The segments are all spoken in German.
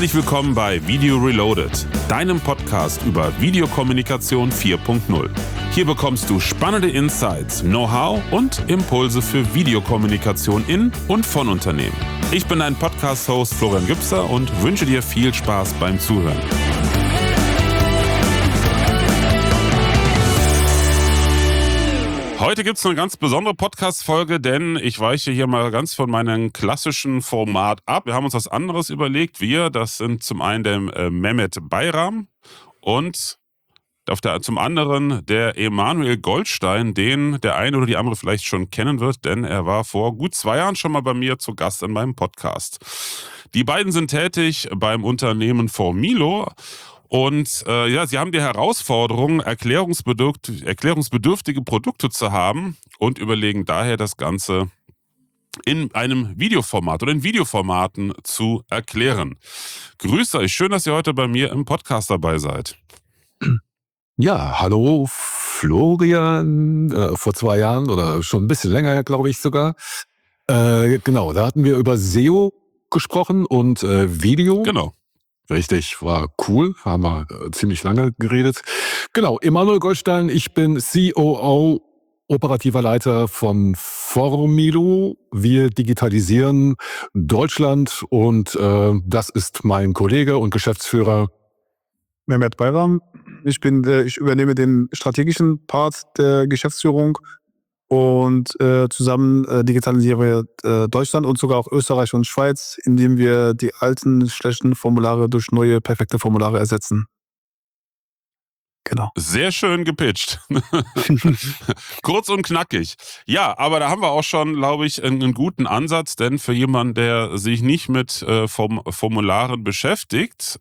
Herzlich willkommen bei Video Reloaded, deinem Podcast über Videokommunikation 4.0. Hier bekommst du spannende Insights, Know-how und Impulse für Videokommunikation in und von Unternehmen. Ich bin dein Podcast-Host Florian Gübser und wünsche dir viel Spaß beim Zuhören. Heute gibt es eine ganz besondere Podcast-Folge, denn ich weiche hier mal ganz von meinem klassischen Format ab. Wir haben uns was anderes überlegt. Das sind zum einen der Mehmet Bayram und zum anderen der Emanuel Goldstein, den der eine oder die andere vielleicht schon kennen wird, denn er war vor gut 2 Jahren schon mal bei mir zu Gast in meinem Podcast. Die beiden sind tätig beim Unternehmen Formilo. Und sie haben die Herausforderung, erklärungsbedürftige Produkte zu haben und überlegen daher, das Ganze in einem Videoformat oder in Videoformaten zu erklären. Grüß euch, schön, dass ihr heute bei mir im Podcast dabei seid. Ja, hallo Florian, vor 2 Jahren oder schon ein bisschen länger, glaube ich sogar. Genau, da hatten wir über SEO gesprochen und Video. Genau. Richtig, war cool, haben wir ziemlich lange geredet. Genau, Emanuel Goldstein, ich bin COO, operativer Leiter von Formilo. Wir digitalisieren Deutschland und das ist mein Kollege und Geschäftsführer Mehmet Bayram. Ich übernehme den strategischen Part der Geschäftsführung und zusammen digitalisieren wir Deutschland und sogar auch Österreich und Schweiz, indem wir die alten, schlechten Formulare durch neue, perfekte Formulare ersetzen. Genau. Sehr schön gepitcht. Kurz und knackig. Ja, aber da haben wir auch schon, glaube ich, einen guten Ansatz, denn für jemanden, der sich nicht mit Formularen beschäftigt,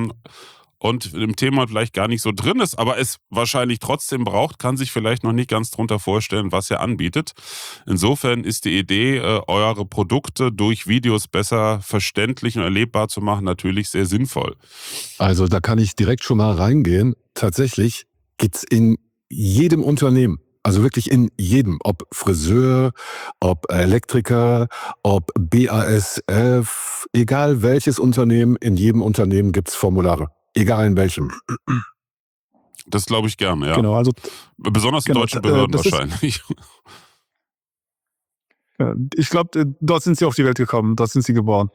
und im Thema vielleicht gar nicht so drin ist, aber es wahrscheinlich trotzdem braucht, kann sich vielleicht noch nicht ganz drunter vorstellen, was er anbietet. Insofern ist die Idee, eure Produkte durch Videos besser verständlich und erlebbar zu machen, natürlich sehr sinnvoll. Also da kann ich direkt schon mal reingehen. Tatsächlich gibt's in jedem Unternehmen, also wirklich in jedem, ob Friseur, ob Elektriker, ob BASF, egal welches Unternehmen, in jedem Unternehmen gibt's Formulare. Egal in welchem. Das glaube ich gerne, ja. Genau, also besonders in deutschen Behörden wahrscheinlich. Ich glaube, dort sind sie auf die Welt gekommen, dort sind sie geboren.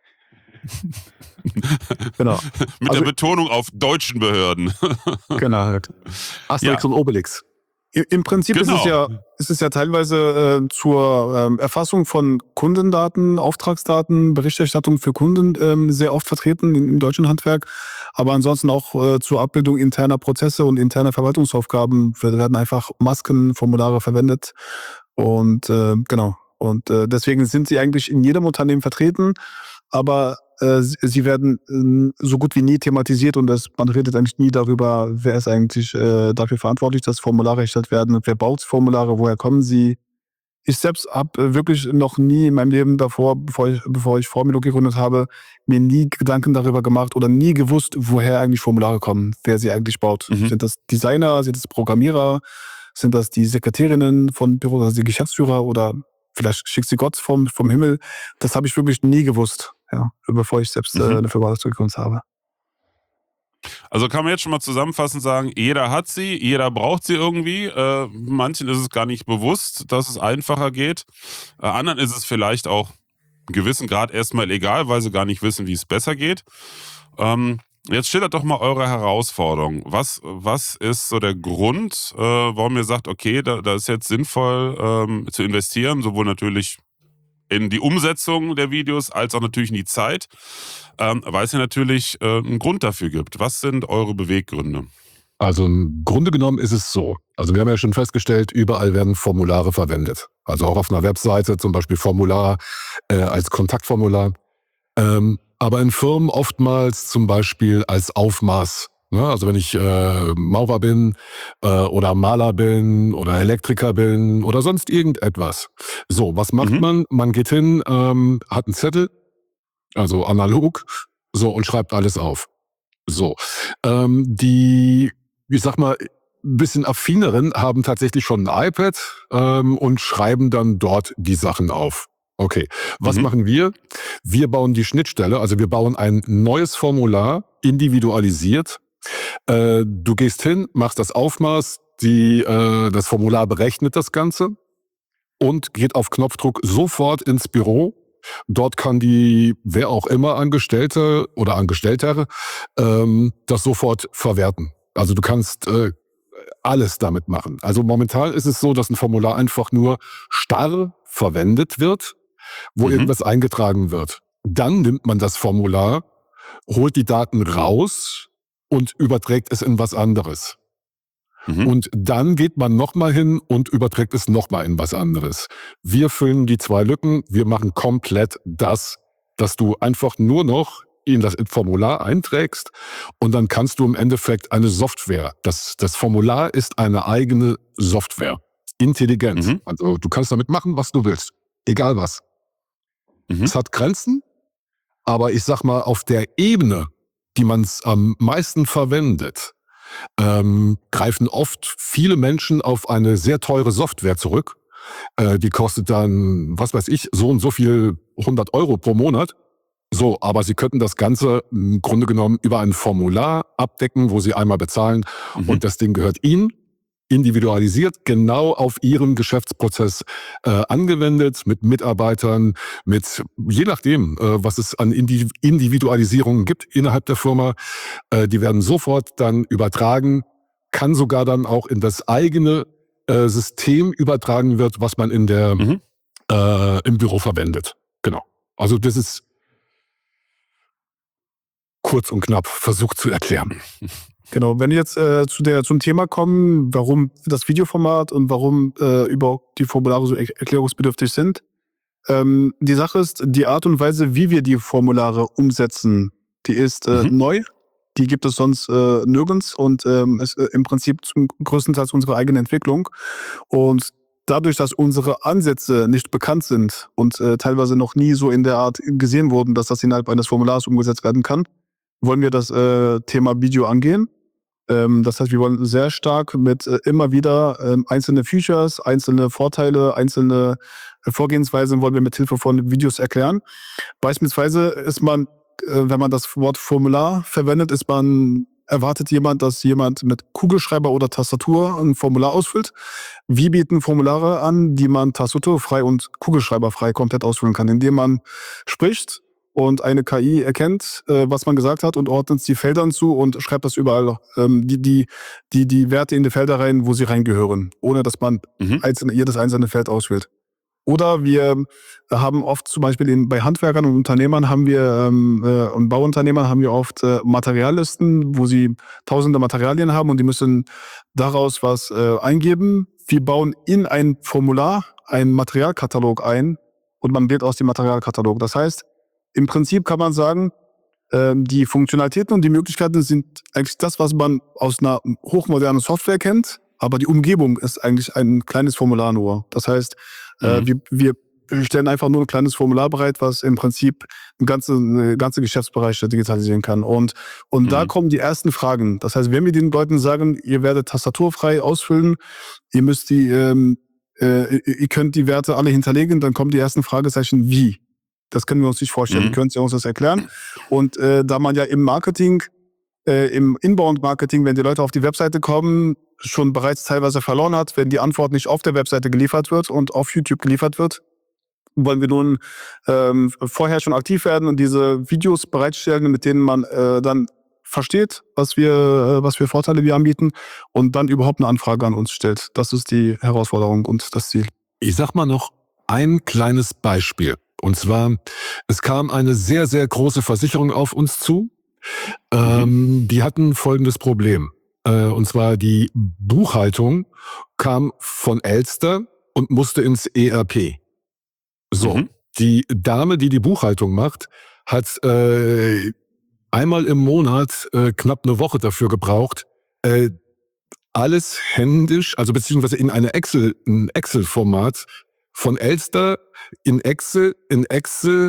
Genau. Mit der Betonung auf deutschen Behörden. Genau. Asterix und Obelix. Im Prinzip ist es ja teilweise zur Erfassung von Kundendaten, Auftragsdaten, Berichterstattung für Kunden sehr oft vertreten im deutschen Handwerk. Aber ansonsten auch zur Abbildung interner Prozesse und interner Verwaltungsaufgaben werden einfach Maskenformulare verwendet. Und genau. Und deswegen sind sie eigentlich in jedem Unternehmen vertreten. Aber sie werden so gut wie nie thematisiert und man redet eigentlich nie darüber, wer ist eigentlich dafür verantwortlich, dass Formulare erstellt werden und wer baut Formulare, woher kommen sie. Ich selbst habe wirklich noch nie in meinem Leben davor, bevor ich Formilo gegründet habe, mir nie Gedanken darüber gemacht oder nie gewusst, woher eigentlich Formulare kommen, wer sie eigentlich baut. Mhm. Sind das Designer, sind das Programmierer, sind das die Sekretärinnen von Büros, also die Geschäftsführer oder vielleicht schickt sie Gott vom Himmel. Das habe ich wirklich nie gewusst, ja, bevor ich selbst eine Firma gegründet habe. Also kann man jetzt schon mal zusammenfassend sagen, jeder hat sie, jeder braucht sie irgendwie. Manchen ist es gar nicht bewusst, dass es einfacher geht. Anderen ist es vielleicht auch einen gewissen Grad erstmal egal, weil sie gar nicht wissen, wie es besser geht. Jetzt schildert doch mal eure Herausforderung. Was ist so der Grund, warum ihr sagt, okay, da ist jetzt sinnvoll zu investieren, sowohl natürlich in die Umsetzung der Videos als auch natürlich in die Zeit, weil es ja natürlich einen Grund dafür gibt. Was sind eure Beweggründe? Also im Grunde genommen ist es so. Also wir haben ja schon festgestellt, überall werden Formulare verwendet. Also auch auf einer Webseite zum Beispiel Formular als Kontaktformular. Aber in Firmen oftmals zum Beispiel als Aufmaß. Ne? Also wenn ich Maurer bin oder Maler bin oder Elektriker bin oder sonst irgendetwas. So, was macht man? Man geht hin, hat einen Zettel, also analog, so und schreibt alles auf. So, ich sag mal, ein bisschen affineren haben tatsächlich schon ein iPad und schreiben dann dort die Sachen auf. Okay. Was Mhm. machen wir? Wir bauen die Schnittstelle, also wir bauen ein neues Formular, individualisiert. Du gehst hin, machst das Aufmaß, das Formular berechnet das Ganze und geht auf Knopfdruck sofort ins Büro. Dort kann wer auch immer, Angestellte oder Angestellter, das sofort verwerten. Also du kannst alles damit machen. Also momentan ist es so, dass ein Formular einfach nur starr verwendet wird, wo Mhm. irgendwas eingetragen wird. Dann nimmt man das Formular, holt die Daten raus und überträgt es in was anderes. Mhm. Und dann geht man nochmal hin und überträgt es nochmal in was anderes. Wir füllen die 2 Lücken, wir machen komplett das, dass du einfach nur noch in das Formular einträgst und dann kannst du im Endeffekt eine Software. Das Formular ist eine eigene Software. Intelligent. Mhm. Also du kannst damit machen, was du willst. Egal was. Mhm. Es hat Grenzen, aber ich sag mal, auf der Ebene, die man es am meisten verwendet, greifen oft viele Menschen auf eine sehr teure Software zurück. Die kostet dann, was weiß ich, so und so viel 100 € pro Monat. So, aber sie könnten das Ganze im Grunde genommen über ein Formular abdecken, wo sie einmal bezahlen Mhm. und das Ding gehört ihnen, individualisiert, genau auf ihren Geschäftsprozess angewendet, mit Mitarbeitern, je nachdem, was es an Individualisierungen gibt innerhalb der Firma. Die werden sofort dann übertragen, kann sogar dann auch in das eigene System übertragen wird, was man Mhm. im Büro verwendet. Genau. Also das ist kurz und knapp versucht zu erklären. Genau, wenn wir jetzt zum Thema kommen, warum das Videoformat und warum überhaupt die Formulare so erklärungsbedürftig sind. Die Sache ist, die Art und Weise, wie wir die Formulare umsetzen, die ist Mhm. neu. Die gibt es sonst nirgends und ist im Prinzip zum größten Teil unsere eigene Entwicklung. Und dadurch, dass unsere Ansätze nicht bekannt sind und teilweise noch nie so in der Art gesehen wurden, dass das innerhalb eines Formulars umgesetzt werden kann, wollen wir das Thema Video angehen. Das heißt, wir wollen sehr stark mit immer wieder einzelne Features, einzelne Vorteile, einzelne Vorgehensweisen wollen wir mit Hilfe von Videos erklären. Beispielsweise ist man, wenn man das Wort Formular verwendet, erwartet jemand, dass jemand mit Kugelschreiber oder Tastatur ein Formular ausfüllt. Wir bieten Formulare an, die man tastaturfrei und kugelschreiberfrei komplett ausfüllen kann, indem man spricht und eine KI erkennt, was man gesagt hat und ordnet die Feldern zu und schreibt das überall die Werte in die Felder rein, wo sie reingehören, ohne dass man Mhm. jedes einzelne Feld auswählt. Oder wir haben oft zum Beispiel bei Handwerkern und Unternehmern und Bauunternehmern haben wir oft Materiallisten, wo sie tausende Materialien haben und die müssen daraus was eingeben. Wir bauen in ein Formular einen Materialkatalog ein und man wählt aus dem Materialkatalog. Das heißt, im Prinzip kann man sagen, die Funktionalitäten und die Möglichkeiten sind eigentlich das, was man aus einer hochmodernen Software kennt, aber die Umgebung ist eigentlich ein kleines Formular nur. Das heißt, Mhm. wir stellen einfach nur ein kleines Formular bereit, was im Prinzip eine ganze Geschäftsbereiche digitalisieren kann. Und da Mhm. kommen die ersten Fragen. Das heißt, wenn wir den Leuten sagen, ihr werdet tastaturfrei ausfüllen, ihr müsst ihr könnt die Werte alle hinterlegen, dann kommen die ersten Fragezeichen, wie? Das können wir uns nicht vorstellen. Mhm. Können Sie uns das erklären? Und da man ja im Marketing, im Inbound-Marketing, wenn die Leute auf die Webseite kommen, schon bereits teilweise verloren hat, wenn die Antwort nicht auf der Webseite geliefert wird und auf YouTube geliefert wird, wollen wir nun vorher schon aktiv werden und diese Videos bereitstellen, mit denen man dann versteht, was für Vorteile wir anbieten und dann überhaupt eine Anfrage an uns stellt. Das ist die Herausforderung und das Ziel. Ich sag mal noch ein kleines Beispiel. Und zwar, es kam eine sehr, sehr große Versicherung auf uns zu. Mhm. Die hatten folgendes Problem. Und zwar die Buchhaltung kam von Elster und musste ins ERP. So, Mhm. die Dame, die Buchhaltung macht, hat einmal im Monat knapp eine Woche dafür gebraucht, äh, alles händisch, also beziehungsweise in ein Excel-Format von Elster in Excel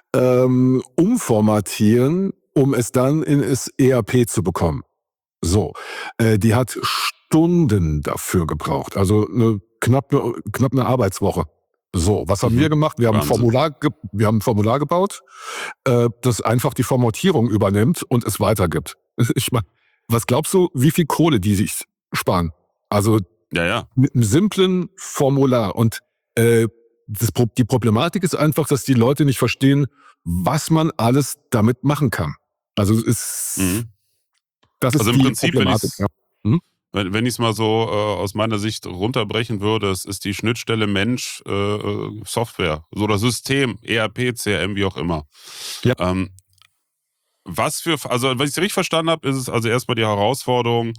umformatieren, um es dann in das ERP zu bekommen. So, die hat Stunden dafür gebraucht, also knapp eine Arbeitswoche. So, was haben wir gemacht? Wir haben ein Formular gebaut, das einfach die Formatierung übernimmt und es weitergibt. Ich meine, was glaubst du, wie viel Kohle die sich sparen? Also Ja. mit einem simplen Formular. Und die Problematik ist einfach, dass die Leute nicht verstehen, was man alles damit machen kann. Also das ist Also im die Prinzip, Problematik. wenn ich es mal so aus meiner Sicht runterbrechen würde, es ist die Schnittstelle Mensch, Software oder System, ERP, CRM, wie auch immer. Ja. Also wenn ich es richtig verstanden habe, ist es also erstmal die Herausforderung,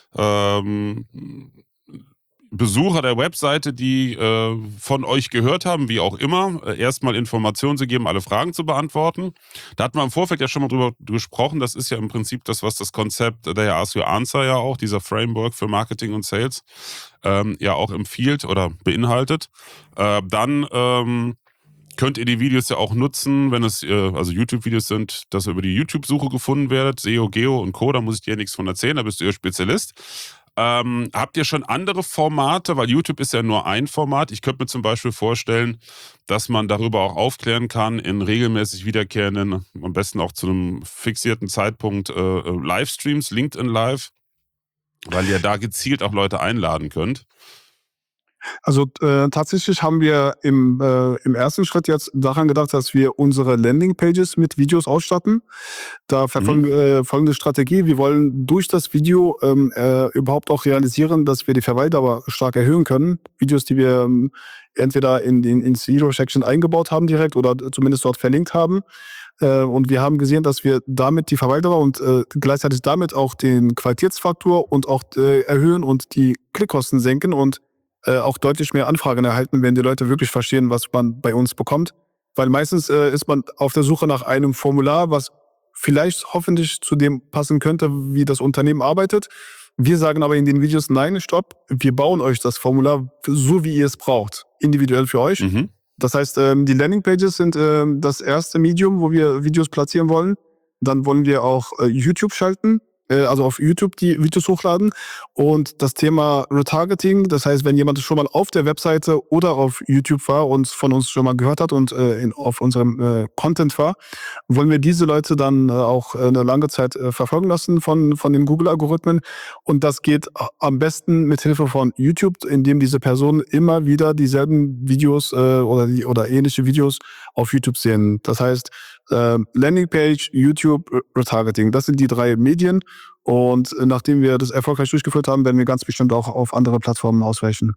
Besucher der Webseite, die von euch gehört haben, wie auch immer, erstmal Informationen zu geben, alle Fragen zu beantworten. Da hatten wir im Vorfeld ja schon mal drüber gesprochen. Das ist ja im Prinzip das, was das Konzept der Ask Your Answer ja auch, dieser Framework für Marketing und Sales, ja auch empfiehlt oder beinhaltet. Dann könnt ihr die Videos ja auch nutzen, wenn es also YouTube-Videos sind, dass ihr über die YouTube-Suche gefunden werdet, SEO, Geo und Co., da muss ich dir nichts von erzählen, da bist du ihr Spezialist. Habt ihr schon andere Formate? Weil YouTube ist ja nur ein Format. Ich könnte mir zum Beispiel vorstellen, dass man darüber auch aufklären kann in regelmäßig wiederkehrenden, am besten auch zu einem fixierten Zeitpunkt, Livestreams, LinkedIn Live, weil ihr da gezielt auch Leute einladen könnt. Also tatsächlich haben wir im ersten Schritt jetzt daran gedacht, dass wir unsere Landingpages mit Videos ausstatten. Da verfolgen wir folgende Strategie. Wir wollen durch das Video überhaupt auch realisieren, dass wir die Verweildauer stark erhöhen können. Videos, die wir entweder ins Video-Section eingebaut haben direkt oder zumindest dort verlinkt haben. Und wir haben gesehen, dass wir damit die Verweildauer und gleichzeitig damit auch den Qualitätsfaktor und auch erhöhen und die Klickkosten senken und auch deutlich mehr Anfragen erhalten, wenn die Leute wirklich verstehen, was man bei uns bekommt. Weil meistens ist man auf der Suche nach einem Formular, was vielleicht hoffentlich zu dem passen könnte, wie das Unternehmen arbeitet. Wir sagen aber in den Videos, nein, stopp, wir bauen euch das Formular so, wie ihr es braucht, individuell für euch. Das heißt, die Landingpages sind das erste Medium, wo wir Videos platzieren wollen. Dann wollen wir auch YouTube schalten, also auf YouTube die Videos hochladen. Und das Thema Retargeting, das heißt, wenn jemand schon mal auf der Webseite oder auf YouTube war und von uns schon mal gehört hat und auf unserem Content war, wollen wir diese Leute dann auch eine lange Zeit verfolgen lassen von den Google-Algorithmen. Und das geht am besten mit Hilfe von YouTube, indem diese Personen immer wieder dieselben Videos oder ähnliche Videos auf YouTube sehen. Das heißt, Landingpage, YouTube, Retargeting, das sind die 3 Medien. Und nachdem wir das erfolgreich durchgeführt haben, werden wir ganz bestimmt auch auf andere Plattformen ausweichen.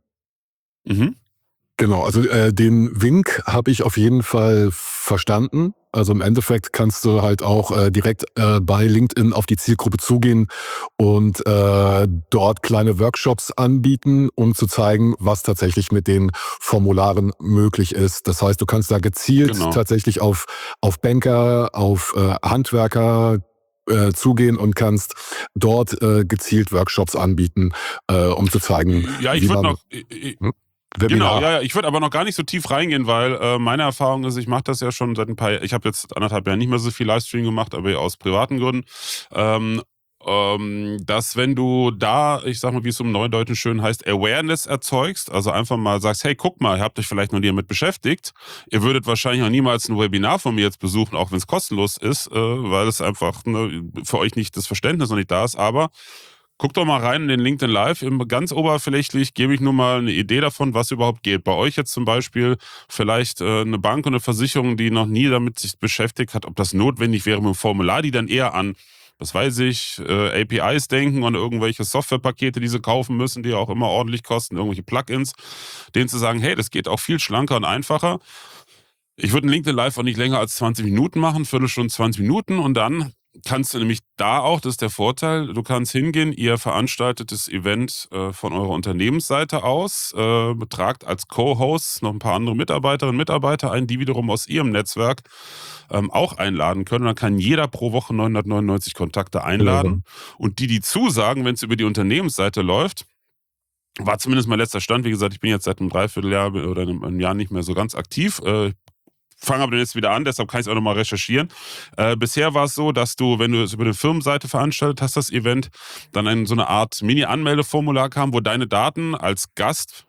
Genau, also den Wink habe ich auf jeden Fall verstanden. Also im Endeffekt kannst du halt auch direkt bei LinkedIn auf die Zielgruppe zugehen und dort kleine Workshops anbieten, um zu zeigen, was tatsächlich mit den Formularen möglich ist. Das heißt, du kannst da gezielt tatsächlich auf Banker, auf Handwerker zugehen und kannst dort gezielt Workshops anbieten, um zu zeigen, ja, ich würde noch... Webinar. Genau, ja, ich würde aber noch gar nicht so tief reingehen, weil meine Erfahrung ist, ich mache das ja schon seit ein paar Jahren, ich habe jetzt 1,5 Jahre nicht mehr so viel Livestream gemacht, aber aus privaten Gründen, dass wenn du da, ich sag mal, wie es im Neudeutschen schön heißt, Awareness erzeugst, also einfach mal sagst, hey, guck mal, ihr habt euch vielleicht noch nie damit beschäftigt, ihr würdet wahrscheinlich auch niemals ein Webinar von mir jetzt besuchen, auch wenn es kostenlos ist, weil es einfach für euch nicht das Verständnis noch nicht da ist, aber guckt doch mal rein in den LinkedIn Live. Ganz oberflächlich gebe ich nur mal eine Idee davon, was überhaupt geht. Bei euch jetzt zum Beispiel vielleicht eine Bank und eine Versicherung, die noch nie damit sich beschäftigt hat, ob das notwendig wäre mit einem Formular, die dann eher an, was weiß ich, APIs denken und irgendwelche Softwarepakete, die sie kaufen müssen, die auch immer ordentlich kosten, irgendwelche Plugins, denen zu sagen, hey, das geht auch viel schlanker und einfacher. Ich würde ein LinkedIn Live auch nicht länger als 20 Minuten machen, Viertelstunde, 20 Minuten und dann kannst du nämlich da auch, das ist der Vorteil, du kannst hingehen, ihr veranstaltet das Event von eurer Unternehmensseite aus, betragt als Co-Hosts noch ein paar andere Mitarbeiterinnen und Mitarbeiter ein, die wiederum aus ihrem Netzwerk auch einladen können. Und dann kann jeder pro Woche 999 Kontakte einladen. Und die zusagen, wenn es über die Unternehmensseite läuft, war zumindest mein letzter Stand. Wie gesagt, ich bin jetzt seit einem Dreivierteljahr oder einem Jahr nicht mehr so ganz aktiv. Fange aber jetzt wieder an, deshalb kann ich es auch nochmal recherchieren. Bisher war es so, dass du, wenn du es über eine Firmenseite veranstaltet hast, das Event, dann so eine Art Mini-Anmeldeformular kam, wo deine Daten als Gast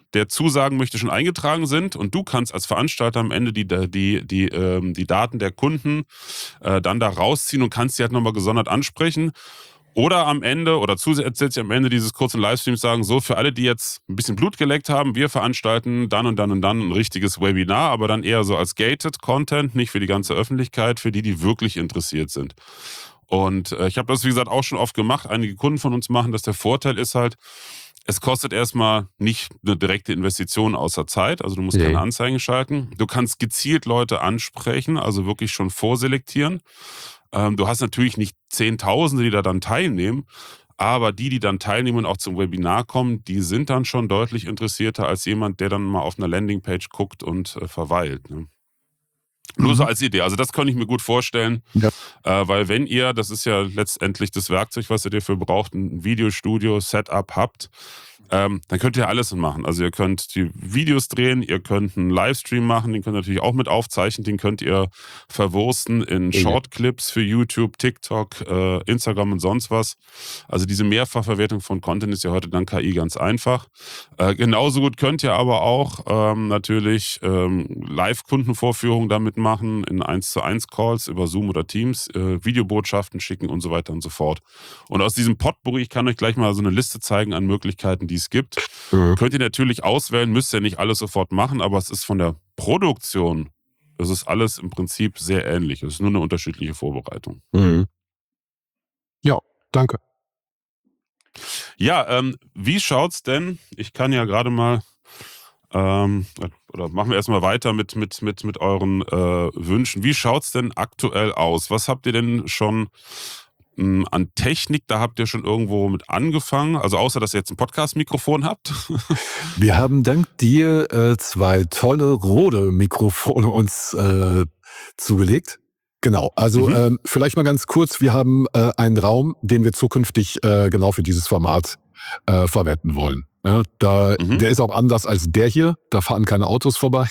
der zusagen möchte, schon eingetragen sind und du kannst als Veranstalter am Ende die Daten der Kunden dann da rausziehen und kannst sie halt nochmal gesondert ansprechen. Oder am Ende oder zusätzlich am Ende dieses kurzen Livestreams sagen, so für alle, die jetzt ein bisschen Blut geleckt haben, wir veranstalten dann und dann und dann ein richtiges Webinar, aber dann eher so als gated Content, nicht für die ganze Öffentlichkeit, für die, die wirklich interessiert sind. Und ich habe das, wie gesagt, auch schon oft gemacht. Einige Kunden von uns machen das. Der Vorteil ist halt, es kostet erstmal nicht eine direkte Investition außer Zeit. Also du musst keine Anzeigen schalten. Du kannst gezielt Leute ansprechen, also wirklich schon vorselektieren. Du hast natürlich nicht Zehntausende, die da dann teilnehmen, aber die dann teilnehmen und auch zum Webinar kommen, die sind dann schon deutlich interessierter als jemand, der dann mal auf einer Landingpage guckt und verweilt. Ne? Nur so als Idee. Also das kann ich mir gut vorstellen, weil wenn ihr, das ist ja letztendlich das Werkzeug, was ihr dafür braucht, ein Videostudio, Setup habt, dann könnt ihr alles machen. Also ihr könnt die Videos drehen, ihr könnt einen Livestream machen, den könnt ihr natürlich auch mit aufzeichnen, den könnt ihr verwursten in Shortclips für YouTube, TikTok, Instagram und sonst was. Also diese Mehrfachverwertung von Content ist ja heute dank KI ganz einfach. Genauso gut könnt ihr aber auch natürlich Live-Kundenvorführungen damit machen, in 1:1 Calls über Zoom oder Teams, Videobotschaften schicken und so weiter und so fort. Und aus diesem Potpourri, ich kann euch gleich mal so eine Liste zeigen an Möglichkeiten, die es gibt. Könnt ihr natürlich auswählen, müsst ihr nicht alles sofort machen, aber es ist von der Produktion, es ist alles im Prinzip sehr ähnlich. Es ist nur eine unterschiedliche Vorbereitung. Ja, danke. Ja, wie schaut's denn? Ich kann ja gerade mal oder machen wir erstmal weiter mit euren Wünschen. Wie schaut's denn aktuell aus? Was habt ihr denn schon an Technik, da habt ihr schon irgendwo mit angefangen? Also außer, dass ihr jetzt ein Podcast-Mikrofon habt. Wir haben dank dir 2 tolle Rode-Mikrofone uns zugelegt. Genau, also vielleicht mal ganz kurz, wir haben einen Raum, den wir zukünftig genau für dieses Format verwenden wollen. Ja, der ist auch anders als der hier, da fahren keine Autos vorbei.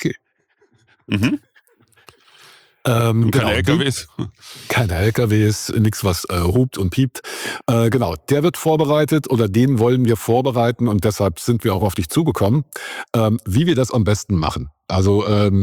Keine LKWs. Keine LKWs, nichts was hupt und piept. Genau, der wird vorbereitet oder den wollen wir vorbereiten und deshalb sind wir auch auf dich zugekommen, wie wir das am besten machen. Also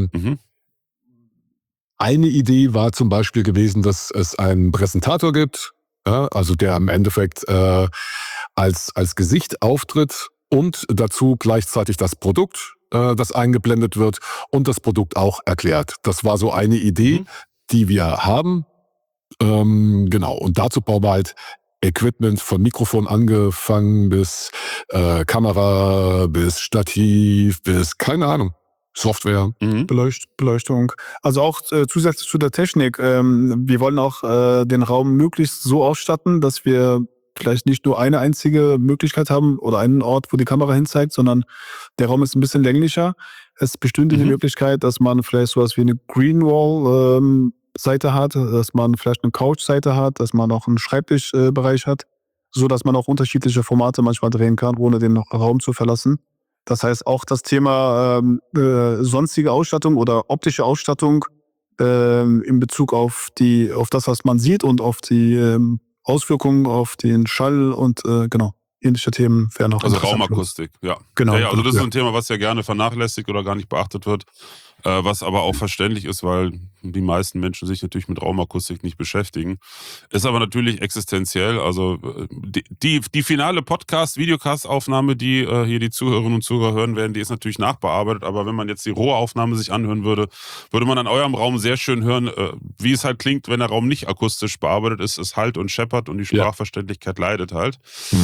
eine Idee war zum Beispiel gewesen, dass es einen Präsentator gibt, ja, also der im Endeffekt als Gesicht auftritt und dazu gleichzeitig das Produkt, das eingeblendet wird und das Produkt auch erklärt. Das war so eine Idee, die wir haben. Genau, und dazu bauen wir halt Equipment von Mikrofon angefangen bis Kamera, bis Stativ, bis keine Ahnung. Software. Beleuchtung. Also auch zusätzlich zu der Technik. Wir wollen auch den Raum möglichst so ausstatten, dass wir vielleicht nicht nur eine einzige Möglichkeit haben oder einen Ort, wo die Kamera hinzeigt, sondern der Raum ist ein bisschen länglicher. Es bestünde die Möglichkeit, dass man vielleicht sowas wie eine Greenwall-Seite hat, dass man vielleicht eine Couch-Seite hat, dass man auch einen Schreibtischbereich hat, so dass man auch unterschiedliche Formate manchmal drehen kann, ohne den Raum zu verlassen. Das heißt, auch das Thema sonstige Ausstattung oder optische Ausstattung in Bezug auf das, was man sieht und auf die Auswirkungen auf den Schall und genau, ähnliche Themen wären auch also Raumakustik, ja. Genau. Ja, also das ist ein Thema, was ja gerne vernachlässigt oder gar nicht beachtet wird, was aber auch verständlich ist, weil die meisten Menschen sich natürlich mit Raumakustik nicht beschäftigen. Ist aber natürlich existenziell. Also die finale Podcast-Videocast-Aufnahme, die hier die Zuhörerinnen und Zuhörer hören werden, die ist natürlich nachbearbeitet. Aber wenn man jetzt die Rohaufnahme sich anhören würde, würde man an eurem Raum sehr schön hören, wie es halt klingt, wenn der Raum nicht akustisch bearbeitet ist. Es halt und scheppert und die Sprachverständlichkeit leidet halt.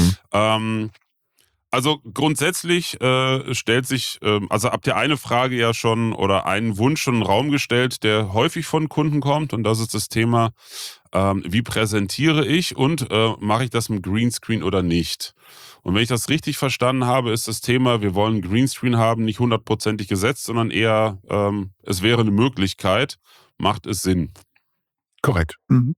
Also grundsätzlich stellt sich, also habt ihr eine Frage ja schon oder einen Wunsch schon in den Raum gestellt, der häufig von Kunden kommt, und das ist das Thema, wie präsentiere ich und mache ich das mit Greenscreen oder nicht? Und wenn ich das richtig verstanden habe, ist das Thema, wir wollen Greenscreen haben, nicht 100%ig gesetzt, sondern eher, es wäre eine Möglichkeit, macht es Sinn? Korrekt.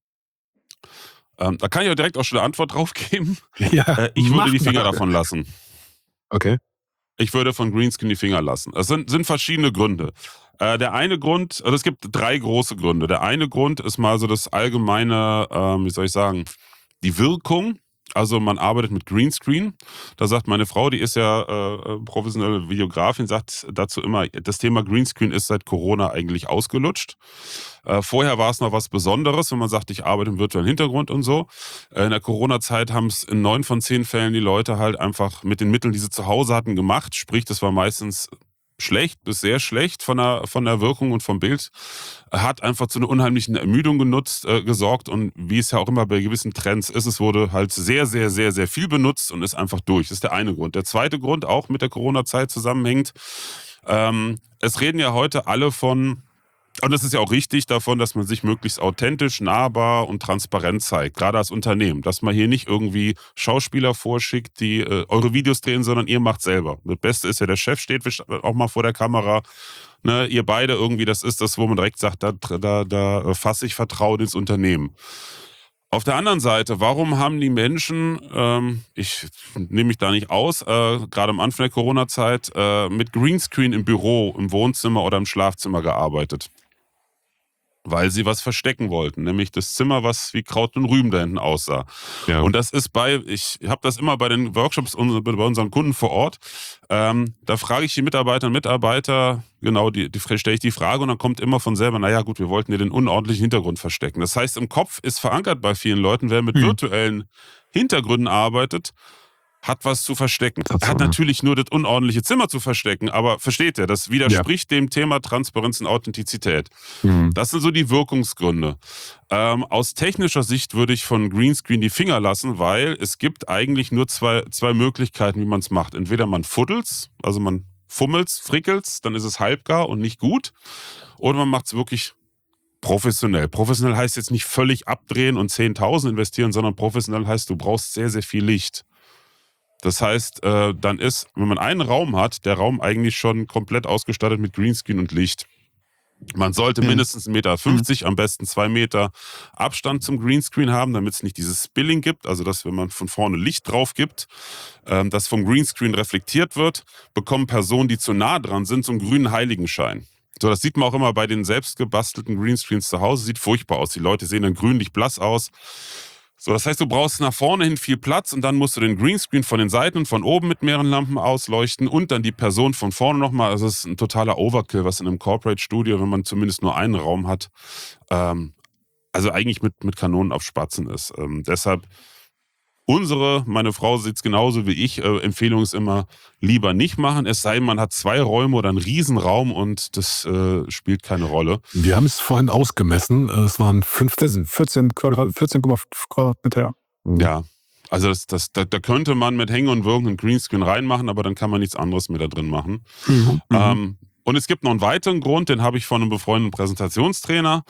Da kann ich ja direkt auch schon eine Antwort drauf geben. Ja, Ich würde die Finger davon lassen. Okay. Ich würde von Greenscreen die Finger lassen. Es sind verschiedene Gründe. Der eine Grund, also es gibt 3 große Gründe. Der eine Grund ist mal so das allgemeine, wie soll ich sagen, die Wirkung Also man arbeitet mit Greenscreen. Da sagt meine Frau, die ist ja professionelle Videografin, sagt dazu immer, das Thema Greenscreen ist seit Corona eigentlich ausgelutscht. Vorher war es noch was Besonderes, wenn man sagt, ich arbeite im virtuellen Hintergrund und so. In der Corona-Zeit haben es in 9 von 10 Fällen die Leute halt einfach mit den Mitteln, die sie zu Hause hatten, gemacht. Sprich, das war meistens schlecht bis sehr schlecht von der Wirkung und vom Bild, hat einfach zu einer unheimlichen Ermüdung gesorgt und wie es ja auch immer bei gewissen Trends ist, es wurde halt sehr, sehr, sehr, sehr viel benutzt und ist einfach durch. Das ist der eine Grund. Der zweite Grund, auch mit der Corona-Zeit zusammenhängt, es reden ja heute alle von, und das ist ja auch richtig, davon, dass man sich möglichst authentisch, nahbar und transparent zeigt, gerade als Unternehmen. Dass man hier nicht irgendwie Schauspieler vorschickt, die eure Videos drehen, sondern ihr macht selber. Das Beste ist ja, der Chef steht auch mal vor der Kamera. Ne, ihr beide irgendwie, das ist das, wo man direkt sagt, da fasse ich Vertrauen ins Unternehmen. Auf der anderen Seite, warum haben die Menschen, ich nehme mich da nicht aus, gerade am Anfang der Corona-Zeit, mit Greenscreen im Büro, im Wohnzimmer oder im Schlafzimmer gearbeitet? Weil sie was verstecken wollten, nämlich das Zimmer, was wie Kraut und Rüben da hinten aussah. Ja. Und das ist ich habe das immer bei den Workshops bei unseren Kunden vor Ort, da frage ich die Mitarbeiterinnen und Mitarbeiter, genau, stelle ich die Frage und dann kommt immer von selber, naja gut, wir wollten ja den unordentlichen Hintergrund verstecken. Das heißt, im Kopf ist verankert bei vielen Leuten, wer mit virtuellen Hintergründen arbeitet, hat was zu verstecken. Er hat natürlich nur das unordentliche Zimmer zu verstecken, aber versteht ihr, das widerspricht dem Thema Transparenz und Authentizität. Das sind so die Wirkungsgründe. Aus technischer Sicht würde ich von Greenscreen die Finger lassen, weil es gibt eigentlich nur zwei Möglichkeiten, wie man es macht. Entweder man fuddelt's, also man fummelt's, frickelt's, dann ist es halbgar und nicht gut. Oder man macht es wirklich professionell. Professionell heißt jetzt nicht völlig abdrehen und 10.000 investieren, sondern professionell heißt, du brauchst sehr, sehr viel Licht. Das heißt, dann ist, wenn man einen Raum hat, der Raum eigentlich schon komplett ausgestattet mit Greenscreen und Licht. Man sollte mindestens 1,50 Meter, am besten 2 Meter Abstand zum Greenscreen haben, damit es nicht dieses Spilling gibt, also dass, wenn man von vorne Licht drauf gibt, das vom Greenscreen reflektiert wird, bekommen Personen, die zu nah dran sind, so einen grünen Heiligenschein. So, das sieht man auch immer bei den selbst gebastelten Greenscreens zu Hause, sieht furchtbar aus. Die Leute sehen dann grünlich blass aus. So, das heißt, du brauchst nach vorne hin viel Platz und dann musst du den Greenscreen von den Seiten und von oben mit mehreren Lampen ausleuchten und dann die Person von vorne nochmal. Also das ist ein totaler Overkill, was in einem Corporate Studio, wenn man zumindest nur einen Raum hat, also eigentlich mit Kanonen auf Spatzen ist. Deshalb meine Frau sieht es genauso wie ich, Empfehlung ist immer, lieber nicht machen, es sei denn, man hat 2 Räume oder einen Riesenraum und das spielt keine Rolle. Wir haben es vorhin ausgemessen, es waren 14,5 Quadratmeter. Ja, also da könnte man mit Hängen und Würgen einen Greenscreen reinmachen, aber dann kann man nichts anderes mehr da drin machen. Und es gibt noch einen weiteren Grund, den habe ich von einem befreundeten Präsentationstrainer.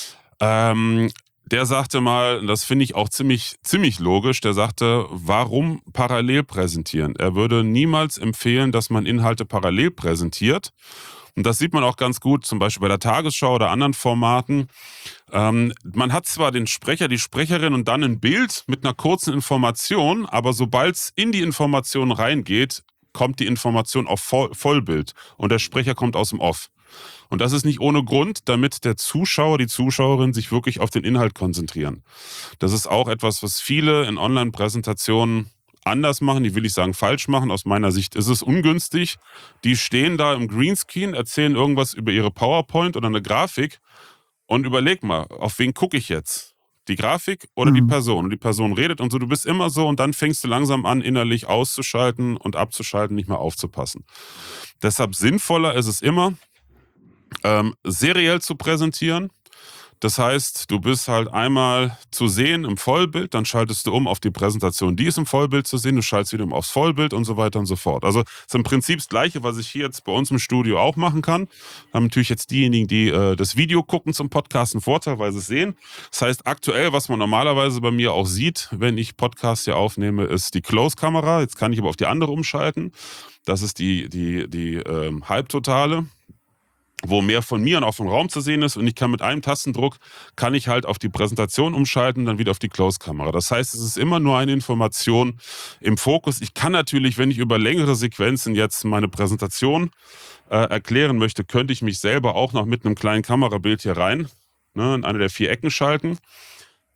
Der sagte mal, das finde ich auch ziemlich logisch, der sagte, warum parallel präsentieren? Er würde niemals empfehlen, dass man Inhalte parallel präsentiert. Und das sieht man auch ganz gut, zum Beispiel bei der Tagesschau oder anderen Formaten. Man hat zwar den Sprecher, die Sprecherin und dann ein Bild mit einer kurzen Information, aber sobald es in die Information reingeht, kommt die Information auf Vollbild und der Sprecher kommt aus dem Off. Und das ist nicht ohne Grund, damit der Zuschauer, die Zuschauerin sich wirklich auf den Inhalt konzentrieren. Das ist auch etwas, was viele in Online-Präsentationen anders machen, die will ich sagen falsch machen. Aus meiner Sicht ist es ungünstig. Die stehen da im Greenscreen, erzählen irgendwas über ihre PowerPoint oder eine Grafik und überleg mal, auf wen gucke ich jetzt? Die Grafik oder die Person? Und die Person redet und so, du bist immer so und dann fängst du langsam an, innerlich auszuschalten und abzuschalten, nicht mehr aufzupassen. Deshalb sinnvoller ist es immer, seriell zu präsentieren. Das heißt, du bist halt einmal zu sehen im Vollbild, dann schaltest du um auf die Präsentation, die ist im Vollbild zu sehen, du schaltest wieder um aufs Vollbild und so weiter und so fort. Also es ist im Prinzip das Gleiche, was ich hier jetzt bei uns im Studio auch machen kann. Haben natürlich jetzt diejenigen, die das Video gucken zum Podcast, einen Vorteil, weil sie es sehen. Das heißt, aktuell, was man normalerweise bei mir auch sieht, wenn ich Podcasts hier aufnehme, ist die Close-Kamera. Jetzt kann ich aber auf die andere umschalten. Das ist die Halbtotale, wo mehr von mir und auch vom Raum zu sehen ist und ich kann mit einem Tastendruck, kann ich halt auf die Präsentation umschalten, dann wieder auf die Close-Kamera. Das heißt, es ist immer nur eine Information im Fokus. Ich kann natürlich, wenn ich über längere Sequenzen jetzt meine Präsentation erklären möchte, könnte ich mich selber auch noch mit einem kleinen Kamerabild hier rein, in eine der 4 Ecken schalten.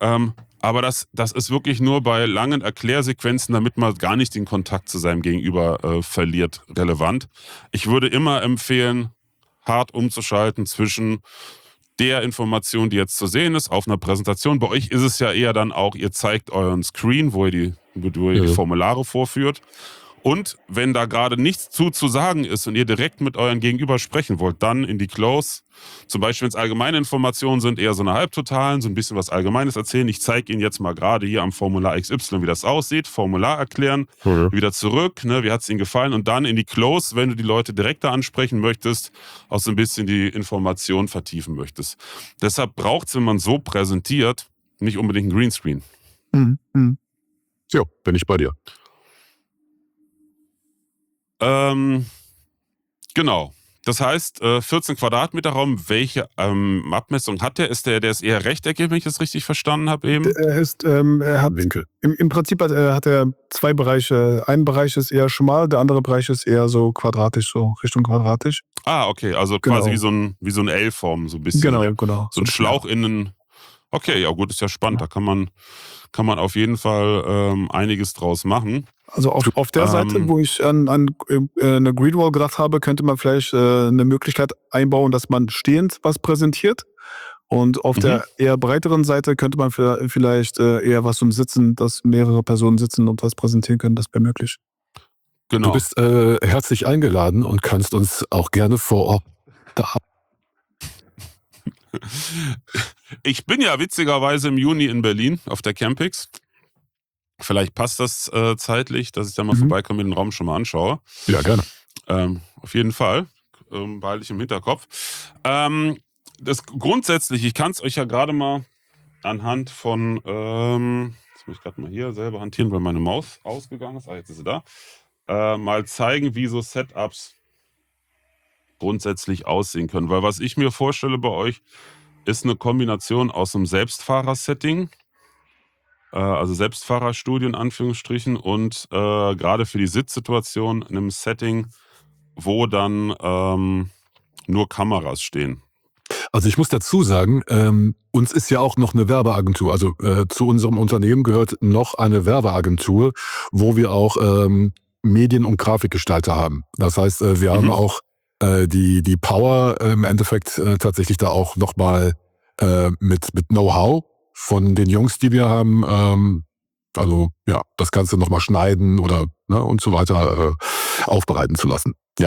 Aber das ist wirklich nur bei langen Erklärsequenzen, damit man gar nicht den Kontakt zu seinem Gegenüber verliert, relevant. Ich würde immer empfehlen, hart umzuschalten zwischen der Information, die jetzt zu sehen ist, auf einer Präsentation. Bei euch ist es ja eher dann auch, ihr zeigt euren Screen, wo ihr die Formulare vorführt. Und wenn da gerade nichts zu sagen ist und ihr direkt mit euren Gegenüber sprechen wollt, dann in die Close. Zum Beispiel, wenn es allgemeine Informationen sind, eher so eine Halbtotalen, so ein bisschen was Allgemeines erzählen. Ich zeige Ihnen jetzt mal gerade hier am Formular XY, wie das aussieht. Formular erklären, wieder zurück, ne, wie hat es Ihnen gefallen? Und dann in die Close, wenn du die Leute direkter ansprechen möchtest, auch so ein bisschen die Information vertiefen möchtest. Deshalb braucht es, wenn man so präsentiert, nicht unbedingt ein Greenscreen. Ja, bin ich bei dir. Genau. Das heißt, 14 Quadratmeter Raum, welche Abmessung hat der? Der ist eher rechteckig, wenn ich das richtig verstanden habe eben? Er hat Winkel. Im Prinzip hat er 2 Bereiche. Ein Bereich ist eher schmal, der andere Bereich ist eher so quadratisch, so Richtung quadratisch. Ah, okay, also quasi wie so eine L-Form, so ein bisschen. Genau. So ein Schlauch innen. Okay, ja gut, ist ja spannend. Da kann man auf jeden Fall einiges draus machen. Also auf der Seite, wo ich an eine Greenwall gedacht habe, könnte man vielleicht eine Möglichkeit einbauen, dass man stehend was präsentiert. Und auf der eher breiteren Seite könnte man vielleicht eher was zum Sitzen, dass mehrere Personen sitzen und was präsentieren können. Das wäre möglich. Genau. Du bist herzlich eingeladen und kannst uns auch gerne vor Ort da. Ich bin ja witzigerweise im Juni in Berlin auf der Campix. Vielleicht passt das zeitlich, dass ich da mal vorbeikomme und den Raum schon mal anschaue. Ja, gerne. Auf jeden Fall. Behalte ich im Hinterkopf. Das grundsätzlich, ich kann es euch ja gerade mal anhand von, jetzt muss ich gerade mal hier selber hantieren, weil meine Maus ausgegangen ist. Jetzt ist sie da. Mal zeigen, wie so Setups grundsätzlich aussehen können. Weil was ich mir vorstelle bei euch, ist eine Kombination aus einem Selbstfahrer-Setting, also Selbstfahrerstudio in Anführungsstrichen, und gerade für die Sitzsituation in einem Setting, wo dann nur Kameras stehen. Also ich muss dazu sagen, uns ist ja auch noch eine Werbeagentur, also zu unserem Unternehmen gehört noch eine Werbeagentur, wo wir auch Medien- und Grafikgestalter haben. Das heißt, wir haben auch die Power im Endeffekt tatsächlich da auch nochmal mit Know-how von den Jungs, die wir haben, also ja, das Ganze nochmal schneiden oder und so weiter aufbereiten zu lassen. Ja.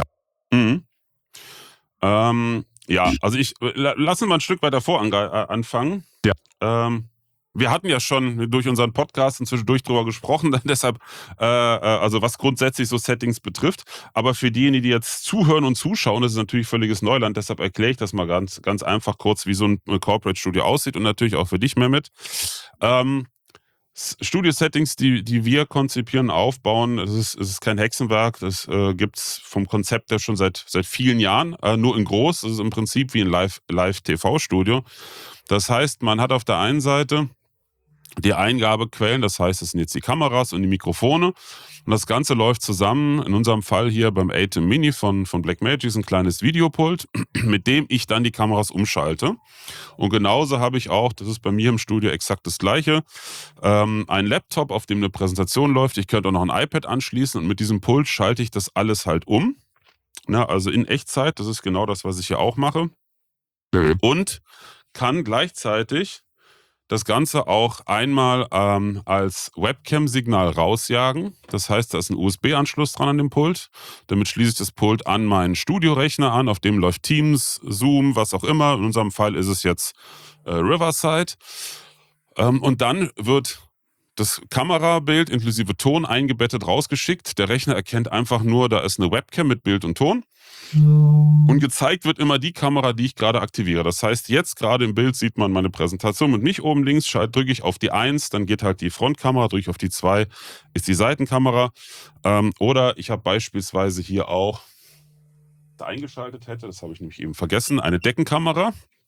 Ja, also lass uns mal ein Stück weiter anfangen. Ja. Wir hatten ja schon durch unseren Podcast und zwischendurch drüber gesprochen, deshalb, also was grundsätzlich so Settings betrifft. Aber für diejenigen, die jetzt zuhören und zuschauen, das ist natürlich völliges Neuland, deshalb erkläre ich das mal ganz, ganz einfach kurz, wie so ein Corporate Studio aussieht und natürlich auch für dich, Mehmet. Studio-Settings, die wir konzipieren, aufbauen, es ist kein Hexenwerk, das gibt's vom Konzept her schon seit vielen Jahren, nur in groß. Das ist im Prinzip wie ein Live-TV-Studio. Das heißt, man hat auf der einen Seite die Eingabequellen, das heißt, es sind jetzt die Kameras und die Mikrofone. Und das Ganze läuft zusammen, in unserem Fall hier beim ATEM Mini von Blackmagic, ein kleines Videopult, mit dem ich dann die Kameras umschalte. Und genauso habe ich auch, das ist bei mir im Studio exakt das Gleiche, ein Laptop, auf dem eine Präsentation läuft. Ich könnte auch noch ein iPad anschließen und mit diesem Pult schalte ich das alles halt um. Also in Echtzeit, das ist genau das, was ich hier auch mache. Und kann gleichzeitig das Ganze auch einmal als Webcam-Signal rausjagen. Das heißt, da ist ein USB-Anschluss dran an dem Pult. Damit schließe ich das Pult an meinen Studiorechner an, auf dem läuft Teams, Zoom, was auch immer. In unserem Fall ist es jetzt Riverside. Und dann wird das Kamerabild inklusive Ton eingebettet rausgeschickt. Der Rechner erkennt einfach nur, da ist eine Webcam mit Bild und Ton. Und gezeigt wird immer die Kamera, die ich gerade aktiviere. Das heißt, jetzt gerade im Bild sieht man meine Präsentation mit mich oben links, drücke ich auf die 1, dann geht halt die Frontkamera, drücke ich auf die 2, ist die Seitenkamera. Oder ich habe beispielsweise hier auch, da eingeschaltet hätte, das habe ich nämlich eben vergessen, eine Deckenkamera.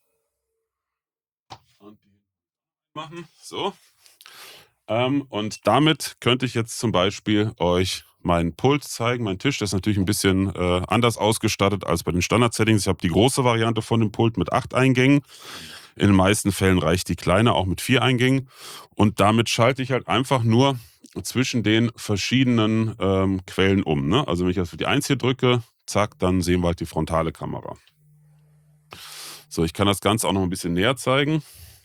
Und die machen, so. Und damit könnte ich jetzt zum Beispiel euch meinen Pult zeigen. Mein Tisch, der ist natürlich ein bisschen anders ausgestattet als bei den Standard-Settings. Ich habe die große Variante von dem Pult mit 8 Eingängen. In den meisten Fällen reicht die kleine, auch mit 4 Eingängen. Und damit schalte ich halt einfach nur zwischen den verschiedenen Quellen um. Ne? Also wenn ich jetzt für die 1 hier drücke, zack, dann sehen wir halt die frontale Kamera. So, ich kann das Ganze auch noch ein bisschen näher zeigen.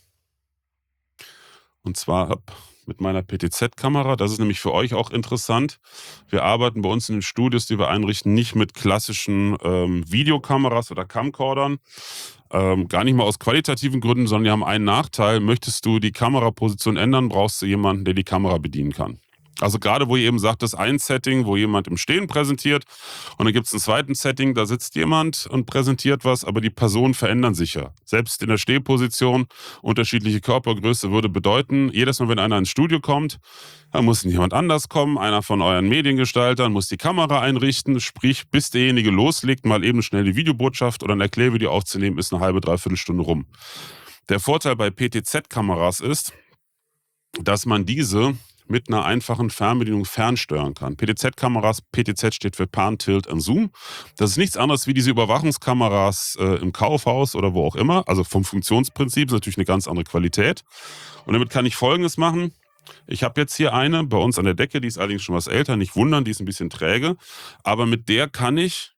Und zwar mit meiner PTZ-Kamera. Das ist nämlich für euch auch interessant. Wir arbeiten bei uns in den Studios, die wir einrichten, nicht mit klassischen Videokameras oder Camcordern. Gar nicht mal aus qualitativen Gründen, sondern die haben einen Nachteil. Möchtest du die Kameraposition ändern, brauchst du jemanden, der die Kamera bedienen kann. Also gerade, wo ihr eben sagt, das ist ein Setting, wo jemand im Stehen präsentiert und dann gibt es ein zweites Setting, da sitzt jemand und präsentiert was, aber die Personen verändern sich ja. Selbst in der Stehposition, unterschiedliche Körpergröße würde bedeuten, jedes Mal, wenn einer ins Studio kommt, dann muss jemand anders kommen, einer von euren Mediengestaltern muss die Kamera einrichten, sprich, bis derjenige loslegt, mal eben schnell die Videobotschaft oder ein Erklärvideo aufzunehmen, ist eine halbe, dreiviertel Stunde rum. Der Vorteil bei PTZ-Kameras ist, dass man diese mit einer einfachen Fernbedienung fernsteuern kann. PTZ-Kameras, PTZ steht für Pan, Tilt und Zoom. Das ist nichts anderes wie diese Überwachungskameras im Kaufhaus oder wo auch immer. Also vom Funktionsprinzip ist natürlich eine ganz andere Qualität. Und damit kann ich Folgendes machen. Ich habe jetzt hier eine bei uns an der Decke, die ist allerdings schon was älter, nicht wundern, die ist ein bisschen träge. Aber mit der kann ich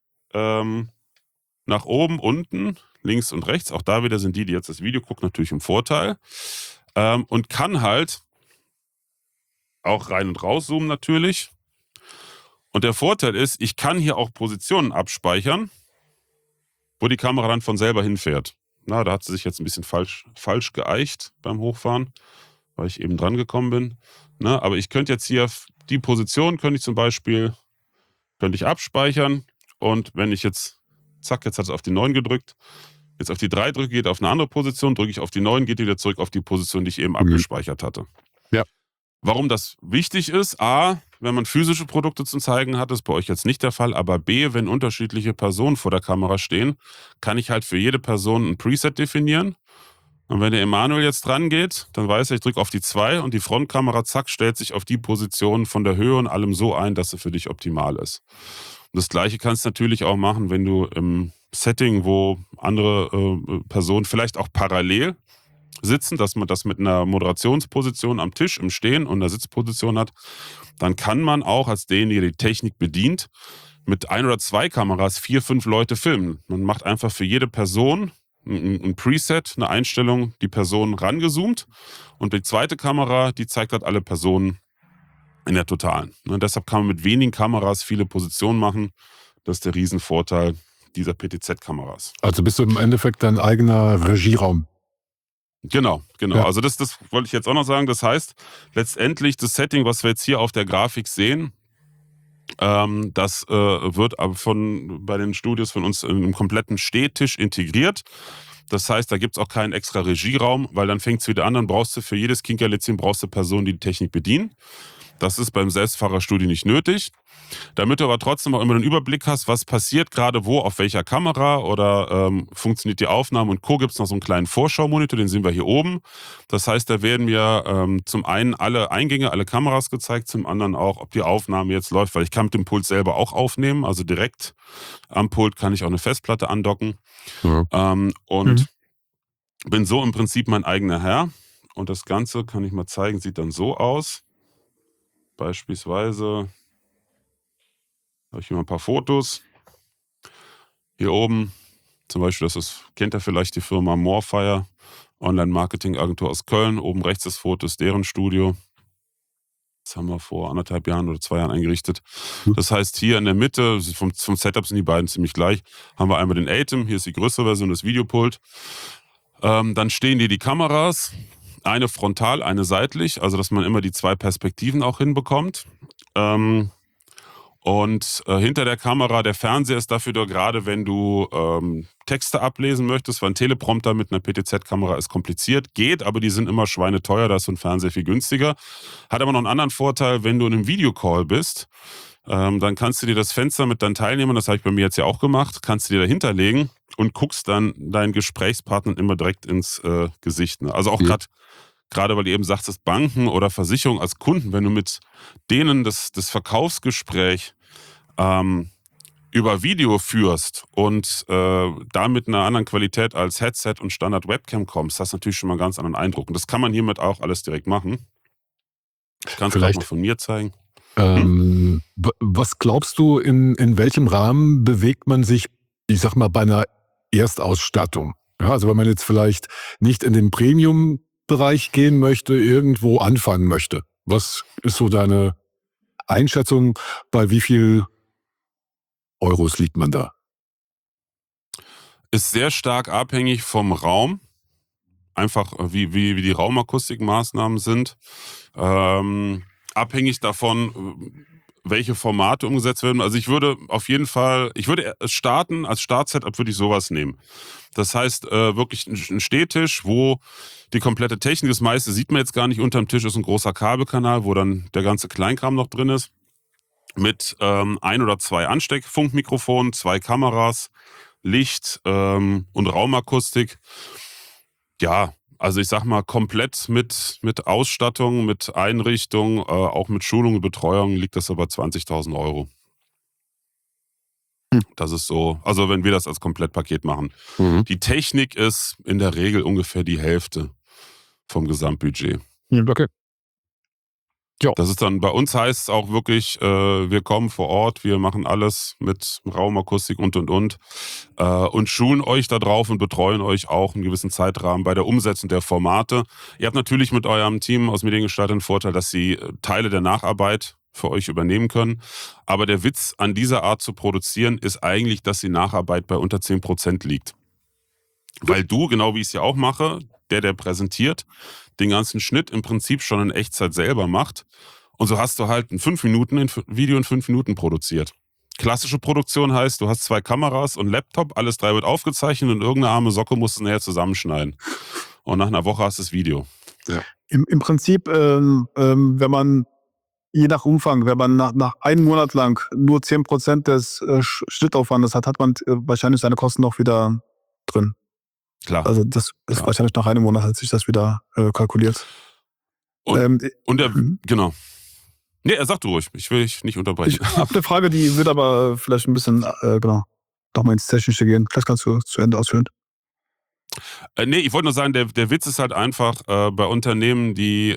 nach oben, unten, links und rechts, auch da wieder sind die jetzt das Video gucken, natürlich im Vorteil. Und kann halt auch rein und raus zoomen natürlich. Und der Vorteil ist, ich kann hier auch Positionen abspeichern, wo die Kamera dann von selber hinfährt. Na, da hat sie sich jetzt ein bisschen falsch geeicht beim Hochfahren, weil ich eben dran gekommen bin. Na, aber ich könnte jetzt hier die Position, könnte ich abspeichern. Und wenn ich jetzt, zack, jetzt hat es auf die 9 gedrückt, jetzt auf die 3 drücke, geht auf eine andere Position, drücke ich auf die 9, geht wieder zurück auf die Position, die ich eben abgespeichert hatte. Ja. Warum das wichtig ist? A, wenn man physische Produkte zu zeigen hat, ist bei euch jetzt nicht der Fall. Aber B, wenn unterschiedliche Personen vor der Kamera stehen, kann ich halt für jede Person ein Preset definieren. Und wenn der Emanuel jetzt dran geht, dann weiß er, ich drücke auf die 2 und die Frontkamera, zack, stellt sich auf die Position von der Höhe und allem so ein, dass sie für dich optimal ist. Und das Gleiche kannst du natürlich auch machen, wenn du im Setting, wo andere Personen vielleicht auch parallel sitzen, dass man das mit einer Moderationsposition am Tisch im Stehen und einer Sitzposition hat, dann kann man auch als derjenige, der die Technik bedient, mit 1 oder 2 Kameras 4, 5 Leute filmen. Man macht einfach für jede Person ein Preset, eine Einstellung, die Person rangezoomt und die zweite Kamera, die zeigt halt alle Personen in der Totalen. Und deshalb kann man mit wenigen Kameras viele Positionen machen. Das ist der Riesenvorteil dieser PTZ-Kameras. Also bist du im Endeffekt dein eigener Regieraum. Genau. Ja. Also das wollte ich jetzt auch noch sagen. Das heißt, letztendlich das Setting, was wir jetzt hier auf der Grafik sehen, das wird bei den Studios von uns in einem kompletten Stehtisch integriert. Das heißt, da gibt es auch keinen extra Regieraum, weil dann fängt es wieder an, dann brauchst du für jedes Kinkerlitzchen Personen, die die Technik bedienen. Das ist beim Selbstfahrerstudio nicht nötig. Damit du aber trotzdem auch immer einen Überblick hast, was passiert gerade wo, auf welcher Kamera oder funktioniert die Aufnahme und Co. Gibt es noch so einen kleinen Vorschau-Monitor, den sehen wir hier oben. Das heißt, da werden mir zum einen alle Eingänge, alle Kameras gezeigt, zum anderen auch, ob die Aufnahme jetzt läuft, weil ich kann mit dem Pult selber auch aufnehmen, also direkt am Pult kann ich auch eine Festplatte andocken. Ja. Bin so im Prinzip mein eigener Herr und das Ganze, kann ich mal zeigen, sieht dann so aus. Beispielsweise habe ich hier mal ein paar Fotos. Hier oben, zum Beispiel, kennt ihr vielleicht die Firma Morefire, Online-Marketing-Agentur aus Köln. Oben rechts das Foto ist deren Studio. Das haben wir vor 1,5 Jahren oder 2 Jahren eingerichtet. Das heißt, hier in der Mitte, vom Setup sind die beiden ziemlich gleich, haben wir einmal den Atem, hier ist die größere Version, das Videopult. Dann stehen die Kameras, eine frontal, eine seitlich, also dass man immer die 2 Perspektiven auch hinbekommt. Hinter der Kamera, der Fernseher ist dafür da, gerade wenn du Texte ablesen möchtest, weil ein Teleprompter mit einer PTZ-Kamera ist kompliziert, geht, aber die sind immer schweineteuer, da ist so ein Fernseher viel günstiger. Hat aber noch einen anderen Vorteil, wenn du in einem Videocall bist, dann kannst du dir das Fenster mit deinen Teilnehmern, das habe ich bei mir jetzt ja auch gemacht, kannst du dir dahinter legen und guckst dann deinen Gesprächspartnern immer direkt ins Gesicht. Ne? Also auch gerade weil du eben sagtest, Banken oder Versicherungen als Kunden, wenn du mit denen das Verkaufsgespräch über Video führst und da mit einer anderen Qualität als Headset und Standard-Webcam kommst, hast du natürlich schon mal einen ganz anderen Eindruck. Und das kann man hiermit auch alles direkt machen. Ich kann es gleich mal von mir zeigen. Was glaubst du, in welchem Rahmen bewegt man sich, ich sag mal, bei einer Erstausstattung? Ja, also wenn man jetzt vielleicht nicht in den Premium-Bereich gehen möchte, irgendwo anfangen möchte. Was ist so deine Einschätzung, bei wie viel Euros liegt man da? Ist sehr stark abhängig vom Raum. Einfach wie die Raumakustikmaßnahmen sind. Abhängig davon, welche Formate umgesetzt werden. Also ich würde auf jeden Fall, starten, als Startsetup würde ich sowas nehmen. Das heißt, wirklich ein Stehtisch, wo die komplette Technik, das meiste sieht man jetzt gar nicht, unterm Tisch ist ein großer Kabelkanal, wo dann der ganze Kleinkram noch drin ist. Mit 1 oder 2 Ansteckfunkmikrofonen, 2 Kameras, Licht und Raumakustik. Ja, also ich sag mal, komplett mit Ausstattung, mit Einrichtung, auch mit Schulung und Betreuung liegt das aber 20.000 Euro. Das ist so, also wenn wir das als Komplettpaket machen. Die Technik ist in der Regel ungefähr die Hälfte vom Gesamtbudget. Okay. Ja. Das ist dann, bei uns heißt es auch wirklich, wir kommen vor Ort, wir machen alles mit Raumakustik und schulen euch da drauf und betreuen euch auch einen gewissen Zeitrahmen bei der Umsetzung der Formate. Ihr habt natürlich mit eurem Team aus Mediengestalter den Vorteil, dass sie Teile der Nacharbeit für euch übernehmen können. Aber der Witz an dieser Art zu produzieren ist eigentlich, dass die Nacharbeit bei unter 10% liegt. Weil du, genau wie ich es ja auch mache, der präsentiert, den ganzen Schnitt im Prinzip schon in Echtzeit selber macht. Und so hast du halt ein Video in 5 Minuten produziert. Klassische Produktion heißt, du hast 2 Kameras und Laptop, alles 3 wird aufgezeichnet und irgendeine arme Socke musst du nachher zusammenschneiden. Und nach einer Woche hast du das Video. Ja. Im Prinzip, wenn man, je nach Umfang, wenn man nach einem Monat lang nur 10% des Schnittaufwandes hat man wahrscheinlich seine Kosten noch wieder drin. Klar. Also das ist wahrscheinlich nach einem Monat hat sich das wieder kalkuliert. Genau. Nee, sag du ruhig, ich will dich nicht unterbrechen. Ich habe eine Frage, die wird aber vielleicht ein bisschen, nochmal ins Technische gehen. Vielleicht kannst du zu Ende ausführen. Nee, ich wollte nur sagen, der Witz ist halt einfach bei Unternehmen, die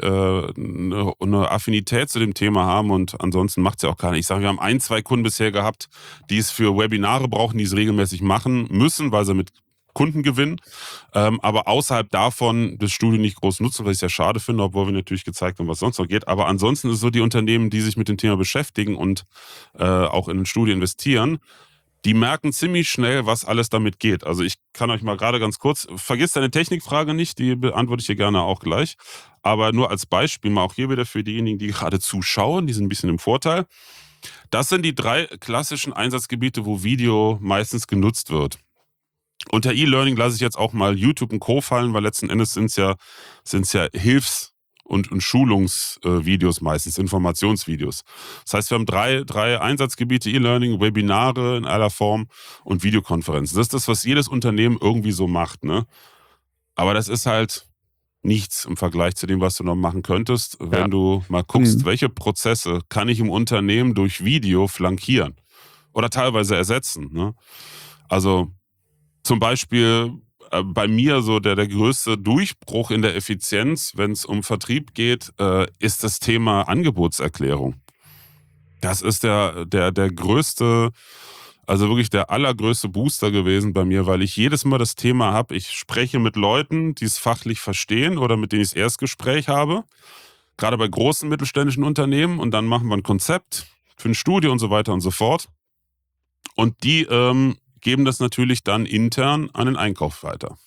eine Affinität zu dem Thema haben und ansonsten macht es ja auch keiner. Ich sage, wir haben 1, 2 Kunden bisher gehabt, die es für Webinare brauchen, die es regelmäßig machen müssen, weil sie mit Kunden gewinnen, aber außerhalb davon das Studio nicht groß nutzen, was ich sehr schade finde, obwohl wir natürlich gezeigt haben, was sonst noch geht. Aber ansonsten ist es so, die Unternehmen, die sich mit dem Thema beschäftigen und auch in ein Studio investieren, die merken ziemlich schnell, was alles damit geht. Also ich kann euch mal gerade ganz kurz, vergiss deine Technikfrage nicht, die beantworte ich hier gerne auch gleich, aber nur als Beispiel mal auch hier wieder für diejenigen, die gerade zuschauen, die sind ein bisschen im Vorteil. Das sind die 3 klassischen Einsatzgebiete, wo Video meistens genutzt wird. Unter E-Learning lasse ich jetzt auch mal YouTube und Co. fallen, weil letzten Endes sind es ja Hilfs- und Schulungsvideos meistens, Informationsvideos. Das heißt, wir haben drei Einsatzgebiete, E-Learning, Webinare in aller Form und Videokonferenzen. Das ist das, was jedes Unternehmen irgendwie so macht, ne? Aber das ist halt nichts im Vergleich zu dem, was du noch machen könntest, wenn du mal guckst, welche Prozesse kann ich im Unternehmen durch Video flankieren oder teilweise ersetzen, ne? Also zum Beispiel bei mir so der größte Durchbruch in der Effizienz, wenn es um Vertrieb geht, ist das Thema Angebotserklärung. Das ist der größte, also wirklich der allergrößte Booster gewesen bei mir, weil ich jedes Mal das Thema habe, ich spreche mit Leuten, die es fachlich verstehen oder mit denen ich das Erstgespräch habe, gerade bei großen mittelständischen Unternehmen, und dann machen wir ein Konzept für ein Studio und so weiter und so fort. Und die geben das natürlich dann intern an den Einkauf weiter.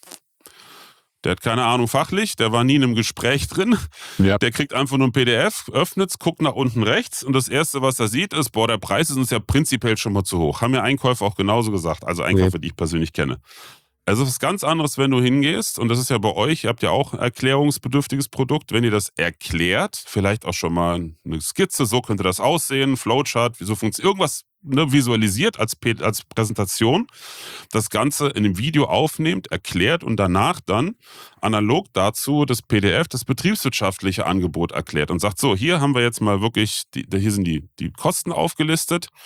Der hat keine Ahnung fachlich, der war nie in einem Gespräch drin. Ja. Der kriegt einfach nur ein PDF, öffnet es, guckt nach unten rechts und das Erste, was er sieht, ist, der Preis ist uns ja prinzipiell schon mal zu hoch. Haben ja Einkäufer auch genauso gesagt, also Einkäufer, die ich persönlich kenne. Also es ist ganz anderes, wenn du hingehst, und das ist ja bei euch, ihr habt ja auch ein erklärungsbedürftiges Produkt, wenn ihr das erklärt, vielleicht auch schon mal eine Skizze, so könnte das aussehen, Flowchart, wieso funktioniert, irgendwas visualisiert als Präsentation, das Ganze in einem Video aufnehmt, erklärt und danach dann analog dazu das PDF, das betriebswirtschaftliche Angebot erklärt und sagt, so, hier haben wir jetzt mal wirklich, hier sind die Kosten aufgelistet,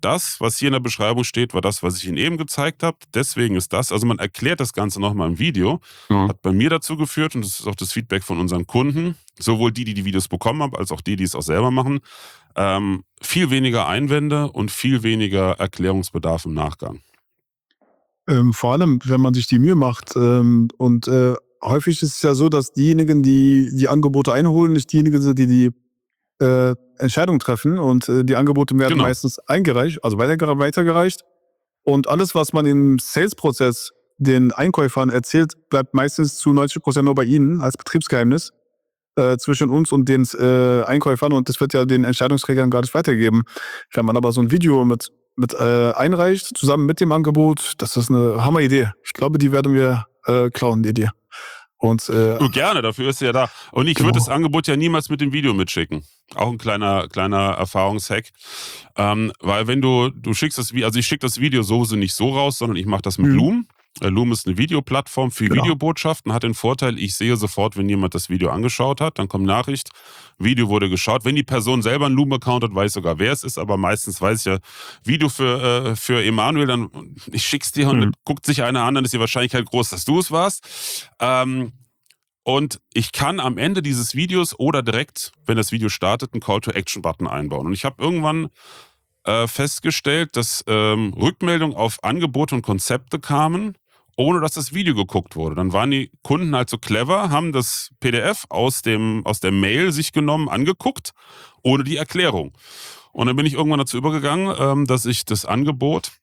das, was hier in der Beschreibung steht, war das, was ich Ihnen eben gezeigt habe. Deswegen ist das, also man erklärt das Ganze nochmal im Video, hat bei mir dazu geführt, und das ist auch das Feedback von unseren Kunden, sowohl die Videos bekommen haben, als auch die es auch selber machen, viel weniger Einwände und viel weniger Erklärungsbedarf im Nachgang. Vor allem, wenn man sich die Mühe macht. Häufig ist es ja so, dass diejenigen, die Angebote einholen, nicht diejenigen sind, die Entscheidungen treffen. Und die Angebote werden meistens eingereicht, also weitergereicht. Und alles, was man im Sales-Prozess den Einkäufern erzählt, bleibt meistens zu 90% nur bei ihnen als Betriebsgeheimnis zwischen uns und den Einkäufern. Und das wird ja den Entscheidungsträgern gar nicht weitergeben. Wenn man aber so ein Video mit einreicht, zusammen mit dem Angebot, das ist eine Hammeridee. Ich glaube, die werden wir klauen, die Idee. Und gerne, dafür ist sie ja da. Und ich würde das Angebot ja niemals mit dem Video mitschicken. Auch ein kleiner Erfahrungshack. Weil wenn du schickst das Video, also ich schicke das Video sowieso nicht so raus, sondern ich mache das mit Loom. Loom ist eine Videoplattform für Videobotschaften, hat den Vorteil, ich sehe sofort, wenn jemand das Video angeschaut hat, dann kommt Nachricht, Video wurde geschaut. Wenn die Person selber einen Loom-Account hat, weiß ich sogar, wer es ist, aber meistens weiß ich ja, Video für Emanuel, dann ich schick's dir und dann guckt sich einer an, dann ist die Wahrscheinlichkeit groß, dass du es warst. Und ich kann am Ende dieses Videos oder direkt, wenn das Video startet, einen Call-to-Action-Button einbauen. Und ich habe irgendwann festgestellt, dass Rückmeldungen auf Angebote und Konzepte kamen, ohne dass das Video geguckt wurde. Dann waren die Kunden halt so clever, haben das PDF aus der Mail sich genommen, angeguckt, ohne die Erklärung. Und dann bin ich irgendwann dazu übergegangen, dass ich das Angebot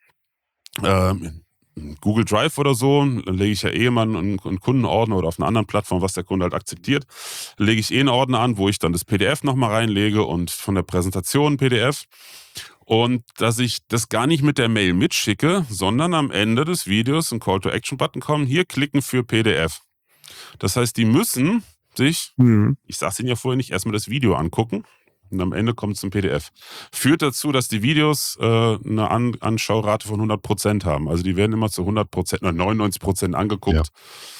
Google Drive oder so, dann lege ich ja immer einen Kundenordner oder auf einer anderen Plattform, was der Kunde halt akzeptiert, lege ich einen Ordner an, wo ich dann das PDF nochmal reinlege und von der Präsentation ein PDF. Und dass ich das gar nicht mit der Mail mitschicke, sondern am Ende des Videos ein Call-to-Action-Button kommen, hier klicken für PDF. Das heißt, die müssen sich, ich sag's Ihnen ja vorher nicht, erstmal das Video angucken und am Ende kommt es zum PDF. Führt dazu, dass die Videos eine Anschaurate von 100% haben. Also die werden immer zu 100% oder 99% angeguckt. Ja.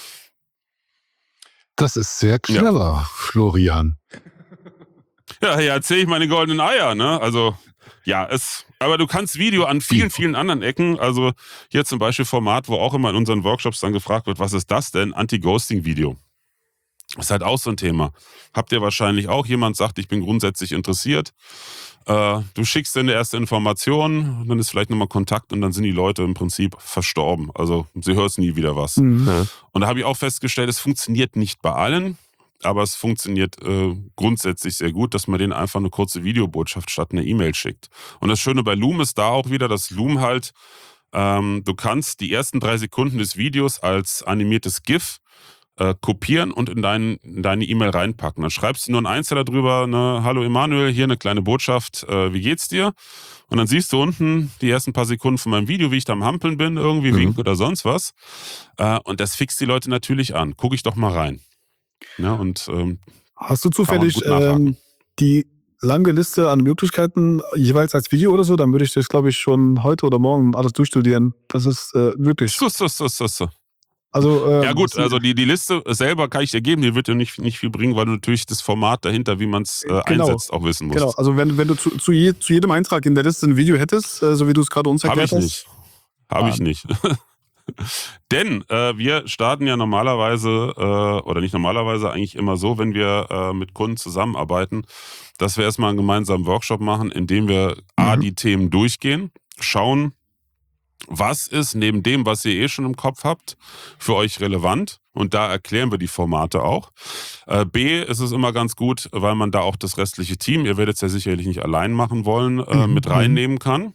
Das ist sehr clever, Florian. Ja, hier erzähle ich meine goldenen Eier, ne? Also aber du kannst Video an vielen, vielen anderen Ecken, also hier zum Beispiel Format, wo auch immer in unseren Workshops dann gefragt wird, was ist das denn? Anti-Ghosting-Video. Ist halt auch so ein Thema. Habt ihr wahrscheinlich auch, jemand sagt, ich bin grundsätzlich interessiert. Du schickst dann die erste Information, dann ist vielleicht nochmal Kontakt und dann sind die Leute im Prinzip verstorben. Also sie hören nie wieder was. Und da habe ich auch festgestellt, es funktioniert nicht bei allen. Aber es funktioniert grundsätzlich sehr gut, dass man denen einfach eine kurze Videobotschaft statt einer E-Mail schickt. Und das Schöne bei Loom ist da auch wieder, dass Loom halt, du kannst die ersten 3 Sekunden des Videos als animiertes GIF kopieren und in deine E-Mail reinpacken. Dann schreibst du nur einen Einzeiler drüber, ne, hallo Emanuel, hier eine kleine Botschaft, wie geht's dir? Und dann siehst du unten die ersten paar Sekunden von meinem Video, wie ich da am Hampeln bin, irgendwie winken oder sonst was. Und das fixt die Leute natürlich an. Guck ich doch mal rein. Ja, und hast du zufällig die lange Liste an Möglichkeiten jeweils als Video oder so? Dann würde ich das, glaube ich, schon heute oder morgen alles durchstudieren. Das ist wirklich. So. Also, ja gut, also die Liste selber kann ich dir geben, die wird dir nicht viel bringen, weil du natürlich das Format dahinter, wie man es einsetzt, auch wissen musst. Genau, also wenn du zu jedem Eintrag in der Liste ein Video hättest, so wie du es gerade uns erklärt hast. Habe ich nicht. Denn wir starten ja normalerweise, oder nicht normalerweise, eigentlich immer so, wenn wir mit Kunden zusammenarbeiten, dass wir erstmal einen gemeinsamen Workshop machen, in dem wir die Themen durchgehen, schauen, was ist neben dem, was ihr schon im Kopf habt, für euch relevant. Und da erklären wir die Formate auch. B, ist es immer ganz gut, weil man da auch das restliche Team, ihr werdet es ja sicherlich nicht allein machen wollen, mit reinnehmen kann.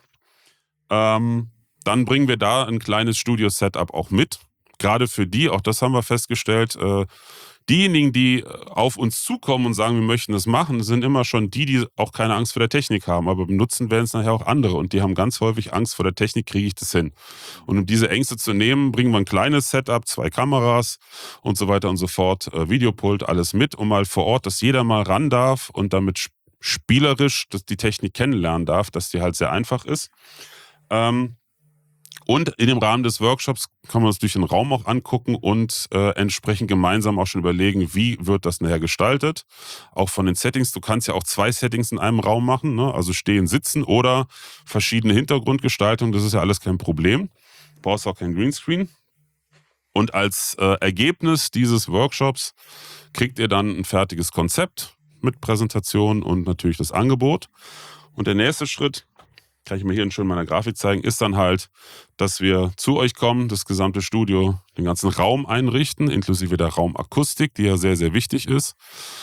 Dann bringen wir da ein kleines Studio-Setup auch mit. Gerade für die, auch das haben wir festgestellt, diejenigen, die auf uns zukommen und sagen, wir möchten das machen, sind immer schon die auch keine Angst vor der Technik haben. Aber benutzen werden es nachher auch andere. Und die haben ganz häufig Angst vor der Technik, kriege ich das hin. Und um diese Ängste zu nehmen, bringen wir ein kleines Setup, 2 Kameras und so weiter und so fort, Videopult, alles mit, um mal vor Ort, dass jeder mal ran darf und damit spielerisch die Technik kennenlernen darf, dass die halt sehr einfach ist. Und in dem Rahmen des Workshops kann man uns durch den Raum auch angucken und entsprechend gemeinsam auch schon überlegen, wie wird das nachher gestaltet. Auch von den Settings. Du kannst ja auch 2 Settings in einem Raum machen, ne? Also stehen, sitzen oder verschiedene Hintergrundgestaltungen. Das ist ja alles kein Problem. Du brauchst auch kein Greenscreen. Und als Ergebnis dieses Workshops kriegt ihr dann ein fertiges Konzept mit Präsentation und natürlich das Angebot. Und der nächste Schritt, kann ich mir hier schon in meiner Grafik zeigen, ist dann halt, dass wir zu euch kommen, das gesamte Studio, den ganzen Raum einrichten, inklusive der Raumakustik, die ja sehr, sehr wichtig ist.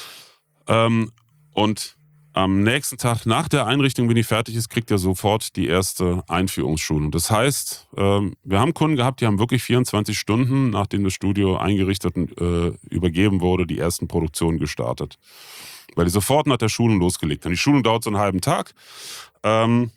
Und am nächsten Tag nach der Einrichtung, wenn die fertig ist, kriegt ihr sofort die erste Einführungsschulung. Das heißt, wir haben Kunden gehabt, die haben wirklich 24 Stunden, nachdem das Studio eingerichtet und übergeben wurde, die ersten Produktionen gestartet. Weil die sofort nach der Schulung losgelegt haben. Die Schulung dauert so einen halben Tag. Dann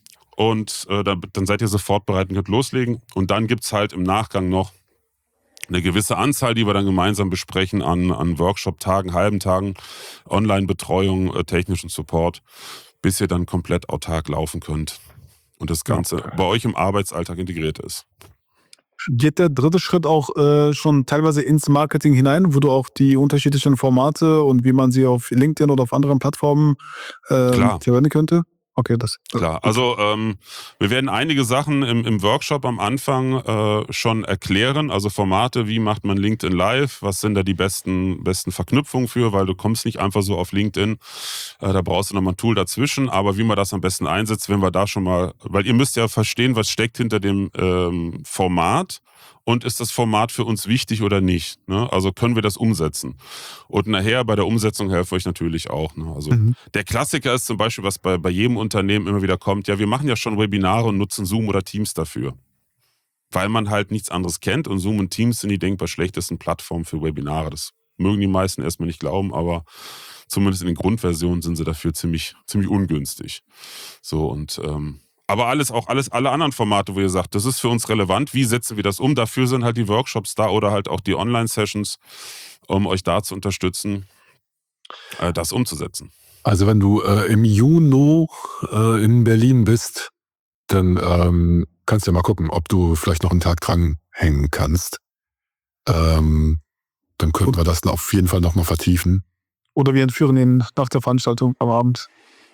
seid ihr sofort bereit und könnt loslegen. Und dann gibt es halt im Nachgang noch eine gewisse Anzahl, die wir dann gemeinsam besprechen an Workshop-Tagen, halben Tagen, Online-Betreuung, technischen Support, bis ihr dann komplett autark laufen könnt und das Ganze bei euch im Arbeitsalltag integriert ist. Geht der dritte Schritt auch schon teilweise ins Marketing hinein, wo du auch die unterschiedlichen Formate und wie man sie auf LinkedIn oder auf anderen Plattformen verwenden könnte? Okay, das. Klar, also wir werden einige Sachen im Workshop am Anfang schon erklären, also Formate, wie macht man LinkedIn Live, was sind da die besten Verknüpfungen für, weil du kommst nicht einfach so auf LinkedIn, da brauchst du nochmal ein Tool dazwischen, aber wie man das am besten einsetzt, wenn wir da schon mal, weil ihr müsst ja verstehen, was steckt hinter dem Format. Und ist das Format für uns wichtig oder nicht? Ne? Also können wir das umsetzen? Und nachher bei der Umsetzung helfe ich natürlich auch. Ne? Also der Klassiker ist zum Beispiel, was bei jedem Unternehmen immer wieder kommt, ja, wir machen ja schon Webinare und nutzen Zoom oder Teams dafür. Weil man halt nichts anderes kennt und Zoom und Teams sind die denkbar schlechtesten Plattformen für Webinare. Das mögen die meisten erstmal nicht glauben, aber zumindest in den Grundversionen sind sie dafür ziemlich ungünstig. So und aber alle anderen Formate, wo ihr sagt, das ist für uns relevant, wie setzen wir das um? Dafür sind halt die Workshops da oder halt auch die Online-Sessions, um euch da zu unterstützen, das umzusetzen. Also wenn du im Juni in Berlin bist, dann kannst du ja mal gucken, ob du vielleicht noch einen Tag dranhängen kannst. Dann könnten wir das auf jeden Fall nochmal vertiefen. Oder wir entführen ihn nach der Veranstaltung am Abend.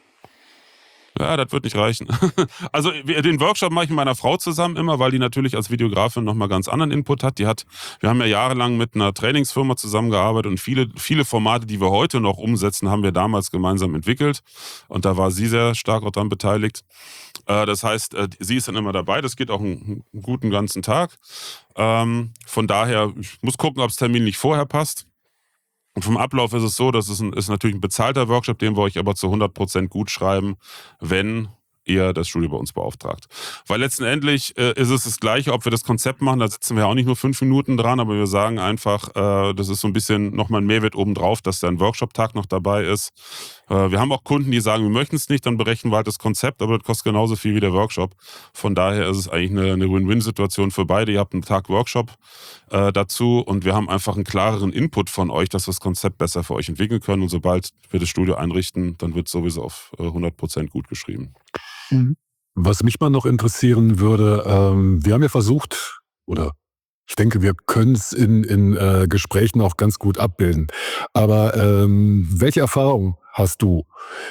Ja, das wird nicht reichen. Also den Workshop mache ich mit meiner Frau zusammen immer, weil die natürlich als Videografin nochmal ganz anderen Input hat. Wir haben ja jahrelang mit einer Trainingsfirma zusammengearbeitet und viele Formate, die wir heute noch umsetzen, haben wir damals gemeinsam entwickelt. Und da war sie sehr stark auch daran beteiligt. Das heißt, sie ist dann immer dabei. Das geht auch einen guten ganzen Tag. Von daher, ich muss gucken, ob es terminlich vorher passt. Und vom Ablauf ist es so, dass es ist natürlich ein bezahlter Workshop, den wir euch aber zu 100% gut schreiben, wenn ihr das Studio bei uns beauftragt. Weil letztendlich ist es das Gleiche, ob wir das Konzept machen, da sitzen wir auch nicht nur 5 Minuten dran, aber wir sagen einfach, das ist so ein bisschen nochmal ein Mehrwert obendrauf, dass da ein Workshop-Tag noch dabei ist. Wir haben auch Kunden, die sagen, wir möchten es nicht, dann berechnen wir halt das Konzept, aber das kostet genauso viel wie der Workshop. Von daher ist es eigentlich eine Win-Win-Situation für beide. Ihr habt einen Tag Workshop dazu und wir haben einfach einen klareren Input von euch, dass wir das Konzept besser für euch entwickeln können. Und sobald wir das Studio einrichten, dann wird es sowieso auf 100% gut geschrieben. Was mich mal noch interessieren würde, wir haben ja versucht, oder ich denke, wir können es in Gesprächen auch ganz gut abbilden. Aber welche Erfahrung hast du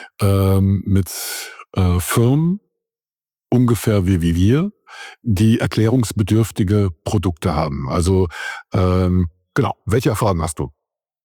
mit Firmen, ungefähr wie wir, die erklärungsbedürftige Produkte haben? Also genau, welche Erfahrung hast du?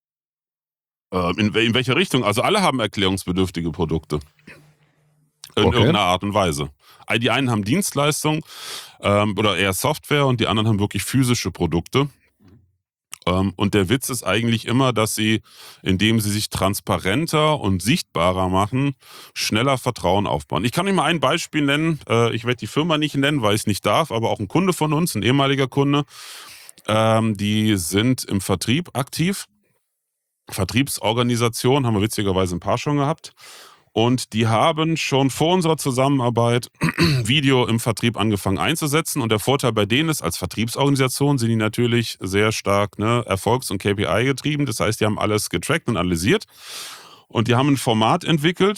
In welche Richtung? Also alle haben erklärungsbedürftige Produkte. In irgendeiner Art und Weise. Die einen haben Dienstleistungen oder eher Software und die anderen haben wirklich physische Produkte. Und der Witz ist eigentlich immer, dass sie, indem sie sich transparenter und sichtbarer machen, schneller Vertrauen aufbauen. Ich kann euch mal ein Beispiel nennen. Ich werde die Firma nicht nennen, weil ich es nicht darf, aber auch ein Kunde von uns, ein ehemaliger Kunde, die sind im Vertrieb aktiv. Vertriebsorganisation, haben wir witzigerweise ein paar schon gehabt. Und die haben schon vor unserer Zusammenarbeit Video im Vertrieb angefangen einzusetzen. Und der Vorteil bei denen ist, als Vertriebsorganisation sind die natürlich sehr stark Erfolgs- und KPI getrieben. Das heißt, die haben alles getrackt und analysiert. Und die haben ein Format entwickelt,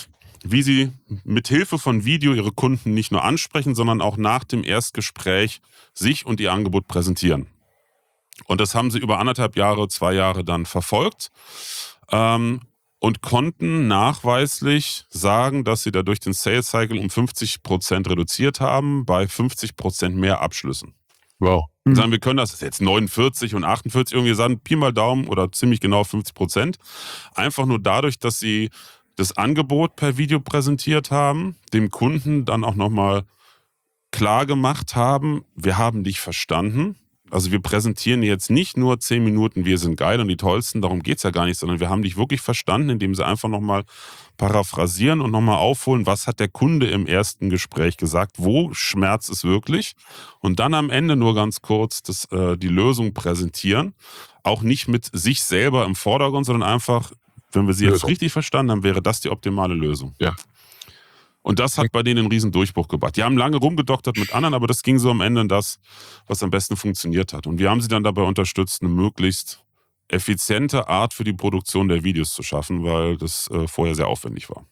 wie sie mit Hilfe von Video ihre Kunden nicht nur ansprechen, sondern auch nach dem Erstgespräch sich und ihr Angebot präsentieren. Und das haben sie über 1,5 Jahre, 2 Jahre dann verfolgt und konnten nachweislich sagen, dass sie dadurch den Sales Cycle um 50% reduziert haben, bei 50% mehr Abschlüssen. Wow. Sagen, wir können das jetzt 49 und 48 irgendwie sagen, Pi mal Daumen oder ziemlich genau 50%. Einfach nur dadurch, dass sie das Angebot per Video präsentiert haben, dem Kunden dann auch nochmal klar gemacht haben, wir haben dich verstanden. Also wir präsentieren jetzt nicht nur 10 Minuten, wir sind geil und die Tollsten, darum geht's ja gar nicht, sondern wir haben dich wirklich verstanden, indem sie einfach nochmal paraphrasieren und nochmal aufholen, was hat der Kunde im ersten Gespräch gesagt, wo schmerzt es wirklich und dann am Ende nur ganz kurz die Lösung präsentieren, auch nicht mit sich selber im Vordergrund, sondern einfach, wenn wir sie jetzt richtig verstanden haben, wäre das die optimale Lösung. Ja. Und das hat bei denen einen riesen Durchbruch gebracht. Die haben lange rumgedoktert mit anderen, aber das ging so am Ende in das, was am besten funktioniert hat. Und wir haben sie dann dabei unterstützt, eine möglichst effiziente Art für die Produktion der Videos zu schaffen, weil das vorher sehr aufwendig war.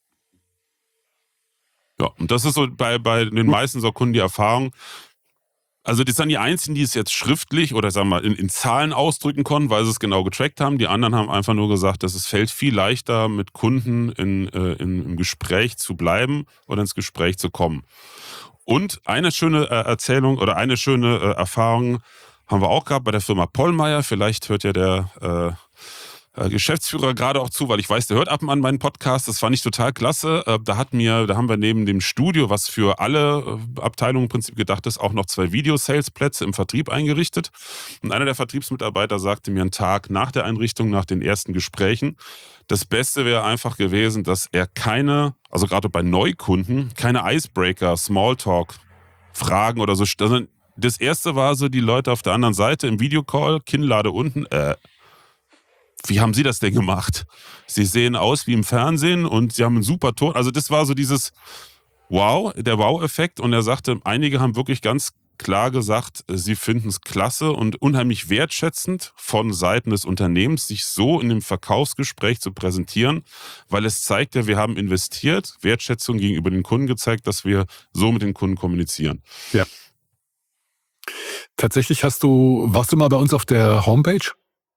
Ja, und das ist so bei den meisten so Kunden die Erfahrung. Also das sind die einzigen, die es jetzt schriftlich oder sagen wir mal in Zahlen ausdrücken konnten, weil sie es genau getrackt haben. Die anderen haben einfach nur gesagt, dass es fällt viel leichter, mit Kunden im Gespräch zu bleiben oder ins Gespräch zu kommen. Und eine schöne Erzählung oder eine schöne Erfahrung haben wir auch gehabt bei der Firma Pollmeyer. Vielleicht hört ja der Geschäftsführer gerade auch zu, weil ich weiß, der hört ab und an meinen Podcast. Das fand ich total klasse. Da haben wir neben dem Studio, was für alle Abteilungen im Prinzip gedacht ist, auch noch 2 Video-Sales-Plätze im Vertrieb eingerichtet. Und einer der Vertriebsmitarbeiter sagte mir einen Tag nach der Einrichtung, nach den ersten Gesprächen, das Beste wäre einfach gewesen, dass er also gerade bei Neukunden, keine Icebreaker, Smalltalk, Fragen oder so. Das erste war so, die Leute auf der anderen Seite im Videocall, Kinnlade unten, wie haben Sie das denn gemacht? Sie sehen aus wie im Fernsehen und Sie haben einen super Ton. Also das war so dieses der Wow-Effekt. Und er sagte, einige haben wirklich ganz klar gesagt, sie finden es klasse und unheimlich wertschätzend von Seiten des Unternehmens, sich so in dem Verkaufsgespräch zu präsentieren, weil es zeigt ja, wir haben investiert, Wertschätzung gegenüber den Kunden gezeigt, dass wir so mit den Kunden kommunizieren. Ja. Tatsächlich warst du mal bei uns auf der Homepage?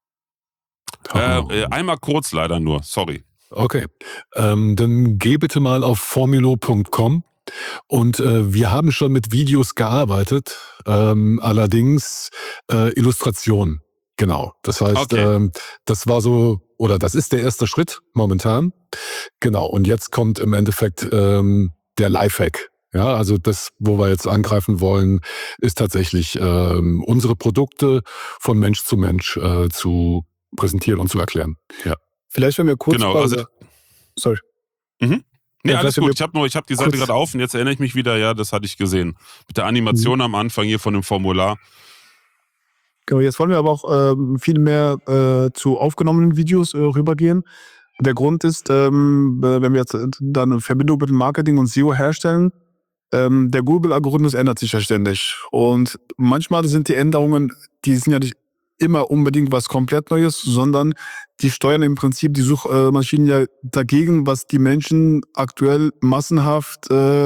Einmal kurz leider nur, sorry. Okay, dann geh bitte mal auf formulo.com und wir haben schon mit Videos gearbeitet, allerdings Illustrationen, genau. Das heißt, das war so, oder das ist der erste Schritt momentan, genau. Und jetzt kommt im Endeffekt der Lifehack. Ja, also das, wo wir jetzt angreifen wollen, ist tatsächlich unsere Produkte von Mensch zu Mensch zu präsentieren und zu erklären. Ja. Vielleicht, wenn wir kurz... Genau, sorry. Mhm. Nee, alles gut. Ich hab die Seite gerade auf und jetzt erinnere ich mich wieder, ja, das hatte ich gesehen. Mit der Animation am Anfang hier von dem Formular. Genau, jetzt wollen wir aber auch viel mehr zu aufgenommenen Videos rübergehen. Der Grund ist, wenn wir jetzt dann eine Verbindung mit dem Marketing und SEO herstellen, der Google-Algorithmus ändert sich ja ständig. Und manchmal sind die Änderungen, die sind ja nicht immer unbedingt was komplett Neues, sondern die steuern im Prinzip die Suchmaschinen ja dagegen, was die Menschen aktuell massenhaft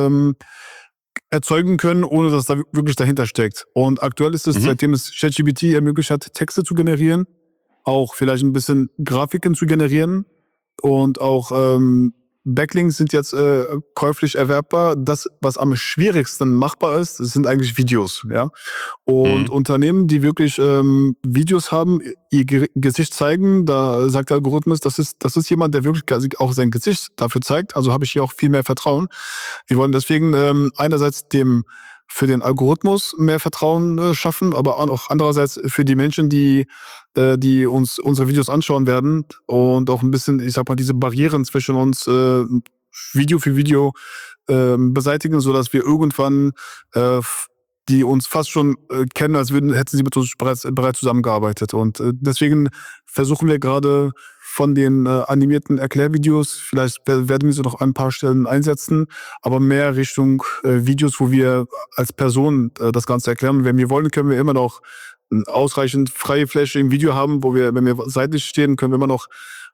erzeugen können, ohne dass da wirklich dahinter steckt. Und aktuell ist es, seitdem es ChatGPT ermöglicht hat, Texte zu generieren, auch vielleicht ein bisschen Grafiken zu generieren und auch Backlinks sind jetzt käuflich erwerbbar. Das, was am schwierigsten machbar ist, das sind eigentlich Videos, ja. Und Unternehmen, die wirklich Videos haben, ihr Gesicht zeigen, da sagt der Algorithmus, das ist jemand, der wirklich auch sein Gesicht dafür zeigt. Also habe ich hier auch viel mehr Vertrauen. Wir wollen deswegen einerseits für den Algorithmus mehr Vertrauen schaffen, aber auch andererseits für die Menschen, die uns unsere Videos anschauen werden und auch ein bisschen, ich sag mal, diese Barrieren zwischen uns Video für Video beseitigen, sodass wir irgendwann die uns fast schon kennen, als hätten sie mit uns bereits zusammengearbeitet. Und deswegen versuchen wir gerade von den animierten Erklärvideos, vielleicht werden wir sie noch an ein paar Stellen einsetzen, aber mehr Richtung Videos, wo wir als Person das Ganze erklären. Und wenn wir wollen, können wir immer noch ausreichend freie Fläche im Video haben, wo wir, wenn wir seitlich stehen, können wir immer noch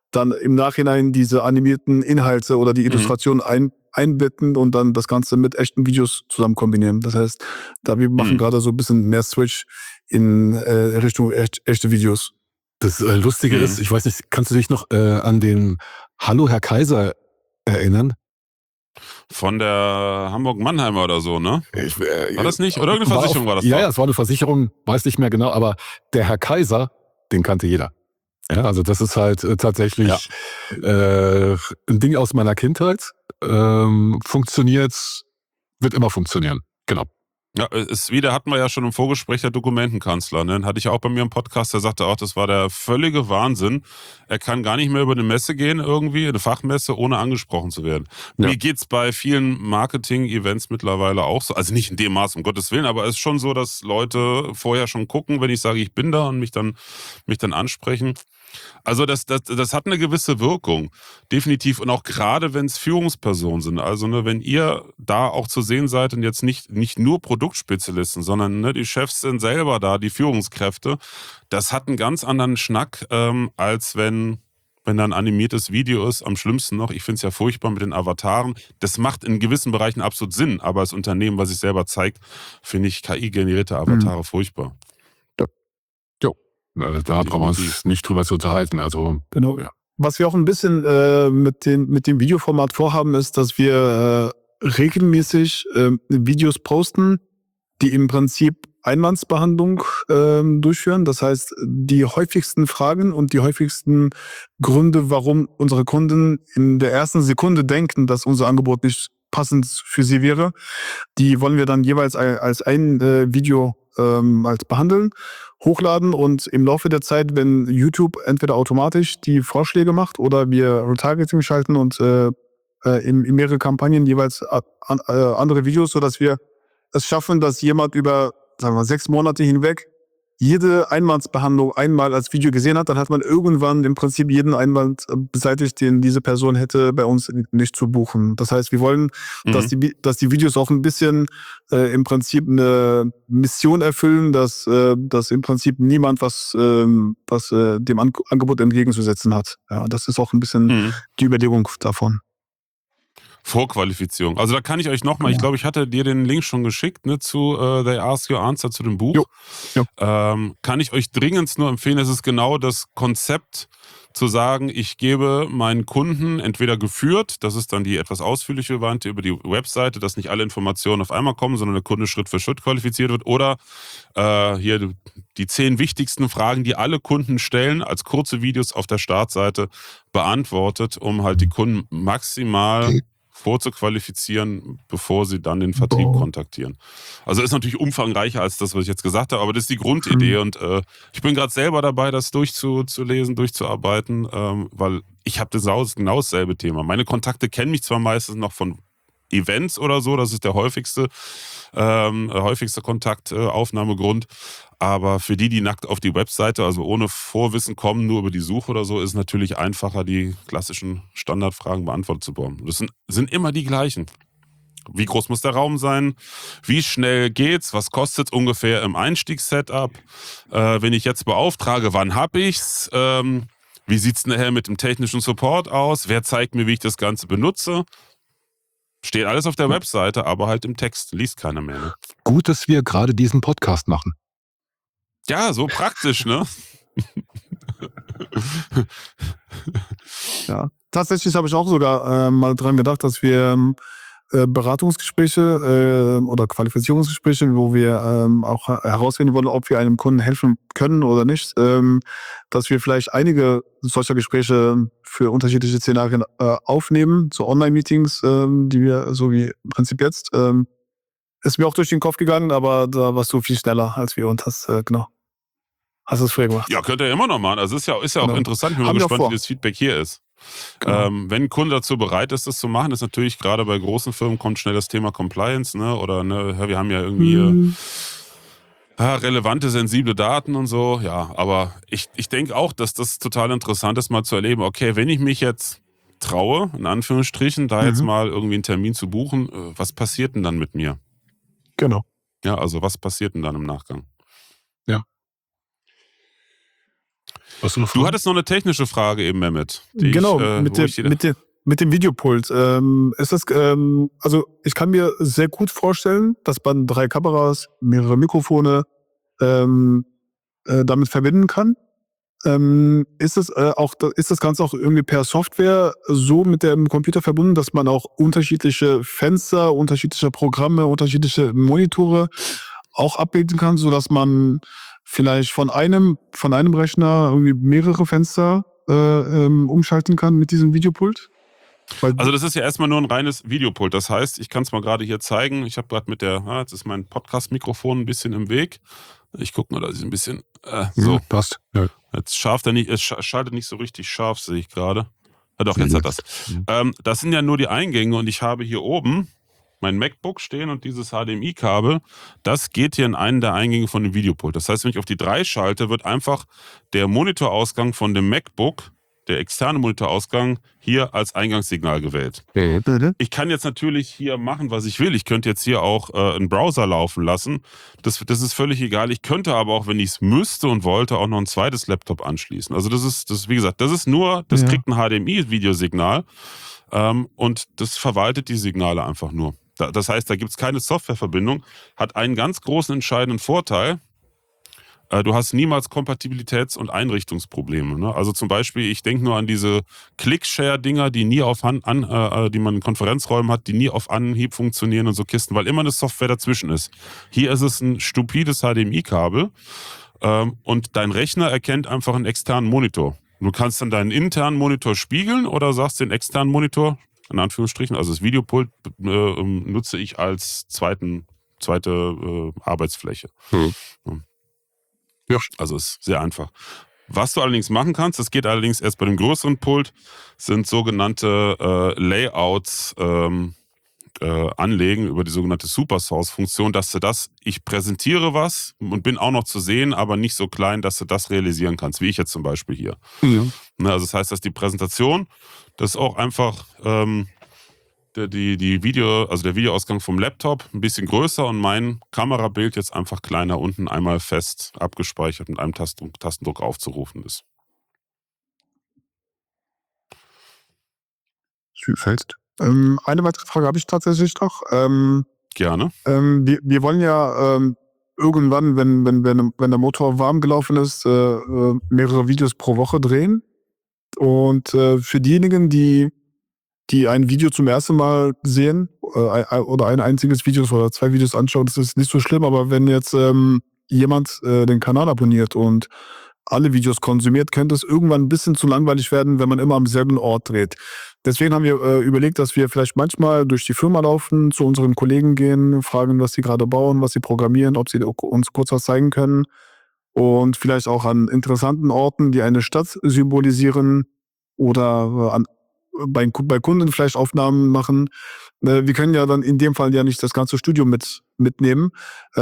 dann im Nachhinein diese animierten Inhalte oder die Illustration einbetten und dann das Ganze mit echten Videos zusammen kombinieren. Das heißt, wir machen gerade so ein bisschen mehr Switch in Richtung echte Videos. Das Lustige ist, ich weiß nicht, kannst du dich noch an den Hallo Herr Kaiser erinnern? Von der Hamburg-Mannheimer oder so, ne? War das nicht? Oder irgendeine Versicherung war das? Ja, es war eine Versicherung, weiß nicht mehr genau, aber der Herr Kaiser, den kannte jeder. Ja, also das ist halt tatsächlich ein Ding aus meiner Kindheit. Funktioniert, wird immer funktionieren. Genau. Ja, wieder hatten wir ja schon im Vorgespräch der Dokumentenkanzler, ne? Den hatte ich auch bei mir im Podcast, der sagte auch, das war der völlige Wahnsinn. Er kann gar nicht mehr über eine Messe gehen irgendwie, eine Fachmesse, ohne angesprochen zu werden. Ja. Mir geht's bei vielen Marketing-Events mittlerweile auch so, also nicht in dem Maß, um Gottes Willen, aber es ist schon so, dass Leute vorher schon gucken, wenn ich sage, ich bin da und mich dann ansprechen. Also das hat eine gewisse Wirkung, definitiv. Und auch gerade, wenn es Führungspersonen sind. Also ne, wenn ihr da auch zu sehen seid und jetzt nicht nur Produktspezialisten, sondern ne, die Chefs sind selber da, die Führungskräfte, das hat einen ganz anderen Schnack, als wenn da ein animiertes Video ist. Am schlimmsten noch, ich finde es ja furchtbar mit den Avataren. Das macht in gewissen Bereichen absolut Sinn, aber als Unternehmen, was sich selber zeigt, finde ich KI-generierte Avatare furchtbar. Da brauchen wir uns nicht drüber zu unterhalten. Also, genau. Ja. Was wir auch ein bisschen mit dem Videoformat vorhaben, ist, dass wir regelmäßig Videos posten, die im Prinzip Einwandsbehandlung durchführen. Das heißt, die häufigsten Fragen und die häufigsten Gründe, warum unsere Kunden in der ersten Sekunde denken, dass unser Angebot nicht passend für sie wäre, die wollen wir dann jeweils als ein Video als behandeln, hochladen und im Laufe der Zeit, wenn YouTube entweder automatisch die Vorschläge macht oder wir Retargeting schalten und in mehrere Kampagnen jeweils andere Videos, sodass wir es schaffen, dass jemand über, sagen wir, 6 Monate hinweg jede Einwandsbehandlung einmal als Video gesehen hat, dann hat man irgendwann im Prinzip jeden Einwand beseitigt, den diese Person hätte bei uns nicht zu buchen. Das heißt, wir wollen, dass die Videos auch ein bisschen im Prinzip eine Mission erfüllen, dass im Prinzip niemand was dem Angebot entgegenzusetzen hat. Ja, das ist auch ein bisschen die Überlegung davon. Vorqualifizierung. Also da kann ich euch nochmal, ich glaube, ich hatte dir den Link schon geschickt, ne, zu They Ask Your Answer, zu dem Buch. Jo. Kann ich euch dringend nur empfehlen, es ist genau das Konzept, zu sagen, ich gebe meinen Kunden entweder geführt, das ist dann die etwas ausführliche Variante über die Webseite, dass nicht alle Informationen auf einmal kommen, sondern der Kunde Schritt für Schritt qualifiziert wird, oder hier die 10 wichtigsten Fragen, die alle Kunden stellen, als kurze Videos auf der Startseite beantwortet, um halt die Kunden maximal vorzuqualifizieren, bevor sie dann den Vertrieb kontaktieren. Also ist natürlich umfangreicher als das, was ich jetzt gesagt habe, aber das ist die Grundidee und ich bin gerade selber dabei, das durchzulesen, durchzuarbeiten, weil ich habe genau dasselbe Thema. Meine Kontakte kennen mich zwar meistens noch von Events oder so, das ist der häufigste Kontaktaufnahmegrund, aber für die nackt auf die Webseite, also ohne Vorwissen kommen, nur über die Suche oder so, ist es natürlich einfacher, die klassischen Standardfragen beantwortet zu bekommen. Das sind immer die gleichen. Wie groß muss der Raum sein? Wie schnell geht's? Was kostet es ungefähr im Einstiegssetup? Wenn ich jetzt beauftrage, wann habe ich's? Wie sieht's nachher mit dem technischen Support aus? Wer zeigt mir, wie ich das Ganze benutze? Steht alles auf der Webseite, aber halt im Text. Liest keiner mehr. Ne? Gut, dass wir gerade diesen Podcast machen. Ja, so praktisch, ne? Ja, tatsächlich habe ich auch sogar mal dran gedacht, dass wir Beratungsgespräche oder Qualifizierungsgespräche, wo wir auch herausfinden wollen, ob wir einem Kunden helfen können oder nicht, dass wir vielleicht einige solcher Gespräche für unterschiedliche Szenarien aufnehmen, so Online-Meetings, die wir, so wie im Prinzip jetzt, ist mir auch durch den Kopf gegangen, aber da warst du viel schneller als wir und hast es früher gemacht. Ja, könnt ihr immer noch machen. Also ist ja auch interessant. Ich bin mal gespannt, wie das Feedback hier ist. Genau. Wenn ein Kunde dazu bereit ist, das zu machen, ist natürlich gerade bei großen Firmen kommt schnell das Thema Compliance, ne? Oder ne, wir haben ja irgendwie relevante, sensible Daten und so. Ja, aber ich denke auch, dass das total interessant ist, mal zu erleben, okay, wenn ich mich jetzt traue, in Anführungsstrichen, da jetzt mal irgendwie einen Termin zu buchen, was passiert denn dann mit mir? Genau. Ja, also was passiert denn dann im Nachgang? Ja. Hast du noch Du hattest noch eine technische Frage eben, Mehmet. Genau, mit dem Videopult. Ist das, also ich kann mir sehr gut vorstellen, dass man 3 Kameras, mehrere Mikrofone damit verbinden kann. Ist das Ganze auch irgendwie per Software so mit dem Computer verbunden, dass man auch unterschiedliche Fenster, unterschiedliche Programme, unterschiedliche Monitore auch abbilden kann, sodass man vielleicht von einem Rechner irgendwie mehrere Fenster umschalten kann mit diesem Videopult? Also das ist ja erstmal nur ein reines Videopult. Das heißt, ich kann es mal gerade hier zeigen. Ich habe gerade jetzt ist mein Podcast-Mikrofon ein bisschen im Weg. Ich gucke mal, dass ich ein bisschen so. Passt. Ja. Jetzt es schaltet nicht so richtig scharf, sehe ich gerade. Ja doch, jetzt hat das. Das sind ja nur die Eingänge und ich habe hier oben mein MacBook stehen und dieses HDMI-Kabel, das geht hier in einen der Eingänge von dem Videopult. Das heißt, wenn ich auf die 3 schalte, wird einfach der Monitorausgang von dem MacBook, der externe Monitorausgang, hier als Eingangssignal gewählt. Ich kann jetzt natürlich hier machen, was ich will. Ich könnte jetzt hier auch einen Browser laufen lassen. Das ist völlig egal. Ich könnte aber auch, wenn ich es müsste und wollte, auch noch ein zweites Laptop anschließen. Also das ist wie gesagt, das kriegt ein HDMI-Videosignal und das verwaltet die Signale einfach nur. Das heißt, da gibt es keine Softwareverbindung. Hat einen ganz großen entscheidenden Vorteil. Du hast niemals Kompatibilitäts- und Einrichtungsprobleme. Ne? Also zum Beispiel, ich denke nur an diese Click-Share-Dinger, die nie die man in Konferenzräumen hat, die nie auf Anhieb funktionieren und so Kisten, weil immer eine Software dazwischen ist. Hier ist es ein stupides HDMI-Kabel und dein Rechner erkennt einfach einen externen Monitor. Du kannst dann deinen internen Monitor spiegeln oder sagst den externen Monitor, in Anführungsstrichen, also das Videopult nutze ich als zweite Arbeitsfläche. Ja. Also ist sehr einfach. Was du allerdings machen kannst, das geht allerdings erst bei dem größeren Pult, sind sogenannte Layouts anlegen über die sogenannte Supersource-Funktion, dass ich präsentiere was und bin auch noch zu sehen, aber nicht so klein, dass du das realisieren kannst, wie ich jetzt zum Beispiel hier. Ja. Also das heißt, dass die Präsentation, das ist auch einfach der Videoausgang vom Laptop ein bisschen größer und mein Kamerabild jetzt einfach kleiner unten einmal fest abgespeichert mit einem Tastendruck aufzurufen ist. Süßfeld. Eine weitere Frage habe ich tatsächlich noch. Gerne. Wir wollen ja irgendwann, wenn der Motor warm gelaufen ist, mehrere Videos pro Woche drehen. Und für diejenigen, die ein Video zum ersten Mal sehen oder ein einziges Video oder 2 Videos anschauen, das ist nicht so schlimm. Aber wenn jetzt jemand den Kanal abonniert und alle Videos konsumiert, könnte es irgendwann ein bisschen zu langweilig werden, wenn man immer am selben Ort dreht. Deswegen haben wir überlegt, dass wir vielleicht manchmal durch die Firma laufen, zu unseren Kollegen gehen, fragen, was sie gerade bauen, was sie programmieren, ob sie uns kurz was zeigen können und vielleicht auch an interessanten Orten, die eine Stadt symbolisieren oder bei Kunden vielleicht Aufnahmen machen. Wir können ja dann in dem Fall ja nicht das ganze Studio mitnehmen.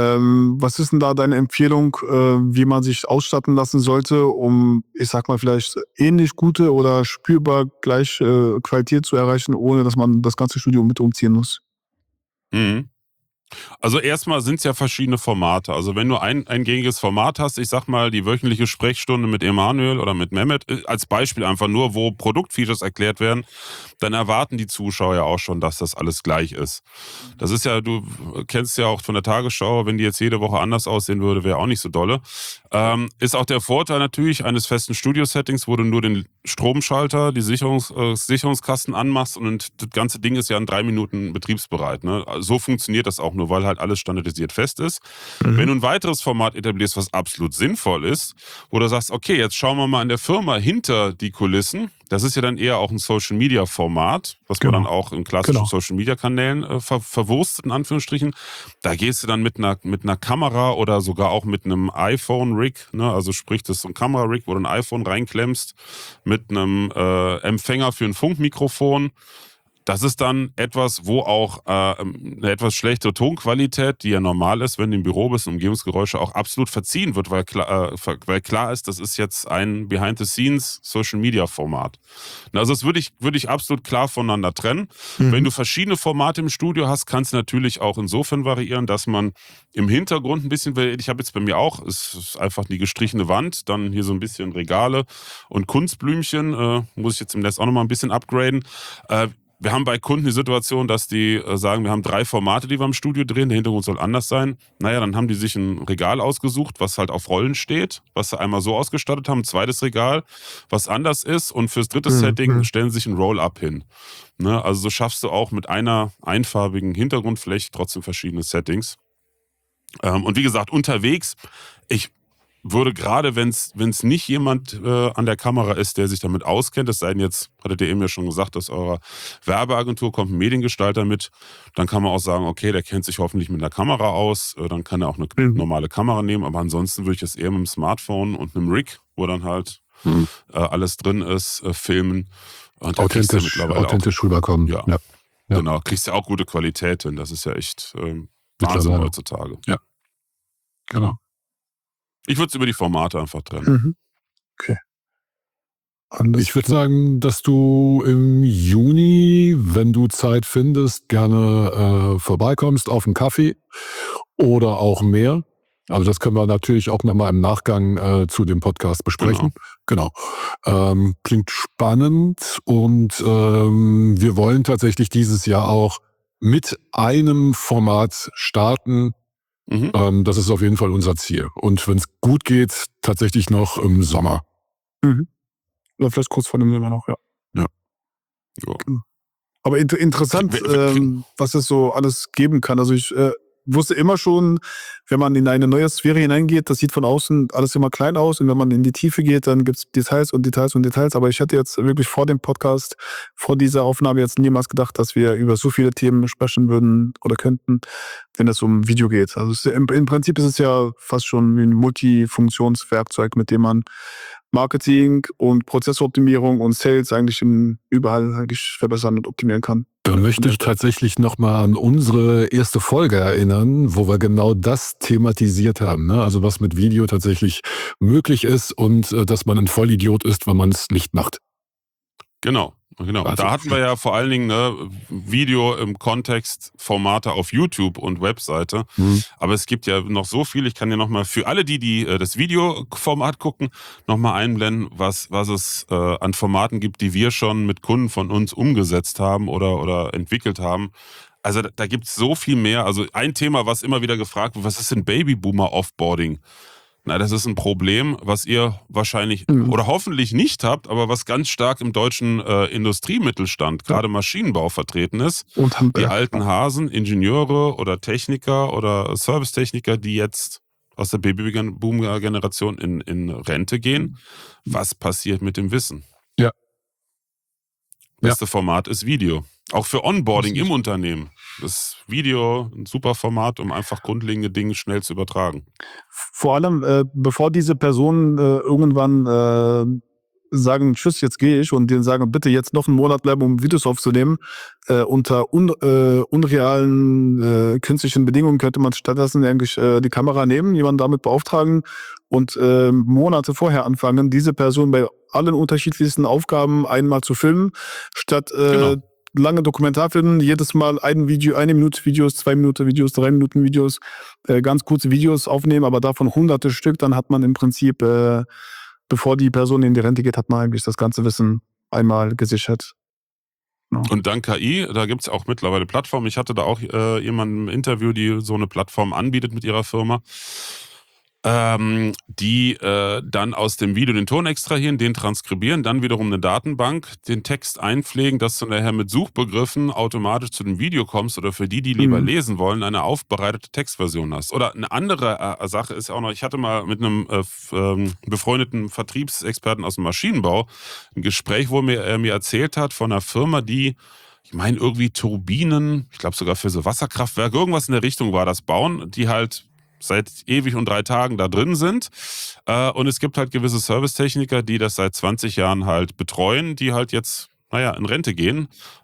Was ist denn da deine Empfehlung, wie man sich ausstatten lassen sollte, um, ich sag mal, vielleicht ähnlich gute oder spürbar gleich Qualität zu erreichen, ohne dass man das ganze Studio mit umziehen muss? Mhm. Also erstmal sind es ja verschiedene Formate. Also wenn du ein gängiges Format hast, ich sag mal die wöchentliche Sprechstunde mit Emanuel oder mit Mehmet, als Beispiel einfach nur, wo Produktfeatures erklärt werden, dann erwarten die Zuschauer ja auch schon, dass das alles gleich ist. Das ist ja, du kennst ja auch von der Tagesschau, wenn die jetzt jede Woche anders aussehen würde, wäre auch nicht so dolle. Ist auch der Vorteil natürlich eines festen Studio-Settings, wo du nur den Stromschalter, die Sicherungskasten anmachst und das ganze Ding ist ja in 3 Minuten betriebsbereit. Ne? So funktioniert das auch nur, weil halt alles standardisiert fest ist. Wenn du ein weiteres Format etablierst, was absolut sinnvoll ist, wo du sagst, okay, jetzt schauen wir mal in der Firma hinter die Kulissen, das ist ja dann eher auch ein Social-Media-Format, was man dann auch in klassischen Social-Media-Kanälen verwurstet, in Anführungsstrichen. Da gehst du dann mit einer Kamera oder sogar auch mit einem iPhone-Rig, ne? Also sprich, das ist so ein Kamera-Rig, wo du ein iPhone reinklemmst, mit einem Empfänger für ein Funkmikrofon. Das ist dann etwas, wo auch eine etwas schlechtere Tonqualität, die ja normal ist, wenn du im Büro bist und Umgebungsgeräusche, auch absolut verziehen wird, weil klar ist, das ist jetzt ein Behind-the-Scenes-Social-Media-Format. Also das würde ich absolut klar voneinander trennen. Wenn du verschiedene Formate im Studio hast, kannst du natürlich auch insofern variieren, dass man im Hintergrund ein bisschen, ich habe jetzt bei mir auch, es ist einfach die gestrichene Wand, dann hier so ein bisschen Regale und Kunstblümchen, muss ich jetzt im Netz auch nochmal ein bisschen upgraden. Wir haben bei Kunden die Situation, dass die sagen, wir haben 3 Formate, die wir im Studio drehen, der Hintergrund soll anders sein. Naja, dann haben die sich ein Regal ausgesucht, was halt auf Rollen steht, was sie einmal so ausgestattet haben, ein zweites Regal, was anders ist, und fürs dritte Setting stellen sie sich ein Roll-Up hin. Ne? Also so schaffst du auch mit einer einfarbigen Hintergrundfläche trotzdem verschiedene Settings. Und wie gesagt, unterwegs, ich würde gerade, wenn es nicht jemand an der Kamera ist, der sich damit auskennt, es sei denn jetzt, hattet ihr eben ja schon gesagt, dass eurer Werbeagentur kommt ein Mediengestalter mit, dann kann man auch sagen, okay, der kennt sich hoffentlich mit einer Kamera aus, dann kann er auch eine normale Kamera nehmen, aber ansonsten würde ich es eher mit dem Smartphone und einem Rig, wo dann halt alles drin ist, filmen. Und authentisch rüberkommen. Ja. Genau, kriegst ja auch gute Qualität hin, das ist ja echt Wahnsinn heutzutage. Ja, genau. Ich würde es über die Formate einfach trennen. Okay. Ich würde sagen, dass du im Juni, wenn du Zeit findest, gerne vorbeikommst auf einen Kaffee oder auch mehr. Also das können wir natürlich auch nochmal im Nachgang zu dem Podcast besprechen. Genau. Klingt spannend, und wir wollen tatsächlich dieses Jahr auch mit einem Format starten. Das ist auf jeden Fall unser Ziel. Und wenn es gut geht, tatsächlich noch im Sommer. Oder vielleicht kurz vor dem Sommer noch, ja. Aber interessant, was es so alles geben kann. Also ich wusste immer schon, wenn man in eine neue Sphäre hineingeht, das sieht von außen alles immer klein aus, und wenn man in die Tiefe geht, dann gibt es Details und Details und Details. Aber ich hätte jetzt wirklich vor dem Podcast, vor dieser Aufnahme jetzt niemals gedacht, dass wir über so viele Themen sprechen würden oder könnten, wenn es um Video geht. Also im Prinzip ist es ja fast schon wie ein Multifunktionswerkzeug, mit dem man Marketing und Prozessoptimierung und Sales eigentlich überall eigentlich verbessern und optimieren kann. Da möchte ich tatsächlich nochmal an unsere erste Folge erinnern, wo wir genau das thematisiert haben. Ne? Also was mit Video tatsächlich möglich ist, und dass man ein Vollidiot ist, wenn man es nicht macht. Genau. Also, da hatten wir ja vor allen Dingen Video im Kontext Formate auf YouTube und Webseite. Aber es gibt ja noch so viel. Ich kann ja nochmal für alle, die das Videoformat gucken, nochmal einblenden, was es an Formaten gibt, die wir schon mit Kunden von uns umgesetzt haben oder entwickelt haben. Also da gibt es so viel mehr. Also ein Thema, was immer wieder gefragt wird, was ist denn Babyboomer-Offboarding? Na, das ist ein Problem, was ihr wahrscheinlich oder hoffentlich nicht habt, aber was ganz stark im deutschen Industriemittelstand, gerade Maschinenbau, vertreten ist. Und die alten Hasen, Ingenieure oder Techniker oder Servicetechniker, die jetzt aus der Babyboomer-Generation in Rente gehen. Was passiert mit dem Wissen? Ja. Beste Format ist Video. Auch für Onboarding im Unternehmen. Das Video ein super Format, um einfach grundlegende Dinge schnell zu übertragen. Vor allem, bevor diese Personen irgendwann sagen, tschüss, jetzt gehe ich, und denen sagen, bitte jetzt noch einen Monat bleiben, um Videos aufzunehmen, unter unrealen künstlichen Bedingungen könnte man stattdessen eigentlich die Kamera nehmen, jemanden damit beauftragen und Monate vorher anfangen, diese Person bei allen unterschiedlichsten Aufgaben einmal zu filmen, statt lange Dokumentarfilmen, jedes Mal ein Video, 1 Minute Videos, 2 Minuten Videos, 3 Minuten Videos, ganz kurze Videos aufnehmen, aber davon hunderte Stück, dann hat man im Prinzip, bevor die Person in die Rente geht, hat man eigentlich das ganze Wissen einmal gesichert. Ja. Und dank KI, da gibt es auch mittlerweile Plattformen. Ich hatte da auch jemanden im Interview, die so eine Plattform anbietet mit ihrer Firma, die dann aus dem Video den Ton extrahieren, den transkribieren, dann wiederum eine Datenbank, den Text einpflegen, dass du nachher mit Suchbegriffen automatisch zu dem Video kommst oder für die lieber lesen wollen, eine aufbereitete Textversion hast. Oder eine andere Sache ist auch noch, ich hatte mal mit einem befreundeten Vertriebsexperten aus dem Maschinenbau ein Gespräch, wo er mir erzählt hat von einer Firma, die, ich meine irgendwie Turbinen, ich glaube sogar für so Wasserkraftwerke, irgendwas in der Richtung war das, bauen, die halt seit ewig und 3 Tagen da drin sind. Und es gibt halt gewisse Servicetechniker, die das seit 20 Jahren halt betreuen, die halt jetzt, in Rente gehen.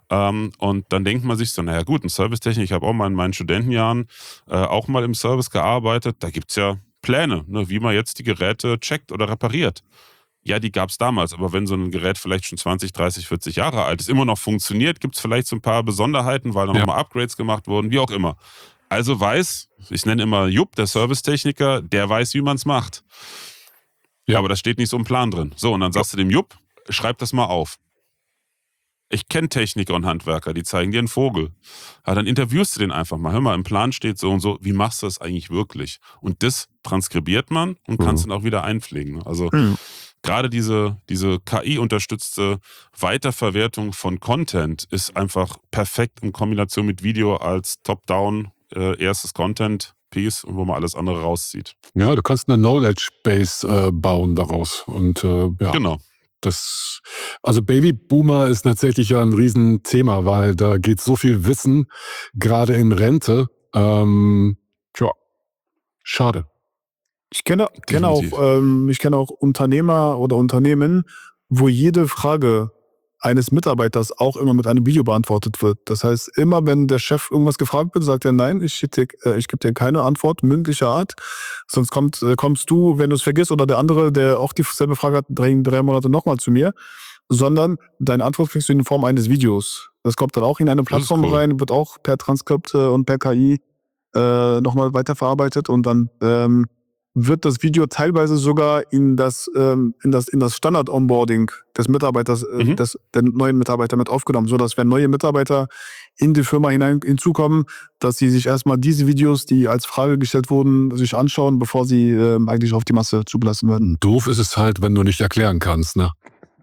Und dann denkt man sich so, naja gut, ein Servicetechnik, ich habe auch mal in meinen Studentenjahren auch mal im Service gearbeitet, da gibt's ja Pläne, ne, wie man jetzt die Geräte checkt oder repariert. Ja, die gab's damals, aber wenn so ein Gerät vielleicht schon 20, 30, 40 Jahre alt ist, immer noch funktioniert, gibt's vielleicht so ein paar Besonderheiten, weil da Ja. nochmal Upgrades gemacht wurden, wie auch immer. Also ich nenne immer Jupp, der Servicetechniker, der weiß, wie man's macht. Ja. Aber das steht nicht so im Plan drin. So, und dann sagst du dem Jupp, schreib das mal auf. Ich kenne Techniker und Handwerker, die zeigen dir einen Vogel. Ja, dann interviewst du den einfach mal. Hör mal, im Plan steht so und so, wie machst du das eigentlich wirklich? Und das transkribiert man und kannst dann auch wieder einpflegen. Also gerade diese KI-unterstützte Weiterverwertung von Content ist einfach perfekt in Kombination mit Video als Top-Down erstes Content-Piece, wo man alles andere rauszieht. Ja, du kannst eine Knowledge-Base bauen daraus. Und ja. Genau. Also Babyboomer ist tatsächlich ja ein Riesenthema, weil da geht so viel Wissen, gerade in Rente. Tja, schade. Ich kenne auch Unternehmer oder Unternehmen, wo jede Frage eines Mitarbeiters auch immer mit einem Video beantwortet wird. Das heißt, immer wenn der Chef irgendwas gefragt wird, sagt er, nein, ich gebe dir keine Antwort mündlicher Art, sonst kommst du, wenn du es vergisst, oder der andere, der auch dieselbe Frage hat, drei Monate nochmal zu mir, sondern deine Antwort kriegst du in Form eines Videos. Das kommt dann auch in eine Plattform rein, wird auch per Transkript und per KI nochmal weiterverarbeitet und dann wird das Video teilweise sogar in das Standard-Onboarding des Mitarbeiters, der neuen Mitarbeiter mit aufgenommen, sodass wenn neue Mitarbeiter in die Firma hinzukommen, dass sie sich erstmal diese Videos, die als Frage gestellt wurden, sich anschauen, bevor sie eigentlich auf die Masse zugelassen werden. Doof ist es halt, wenn du nicht erklären kannst, ne?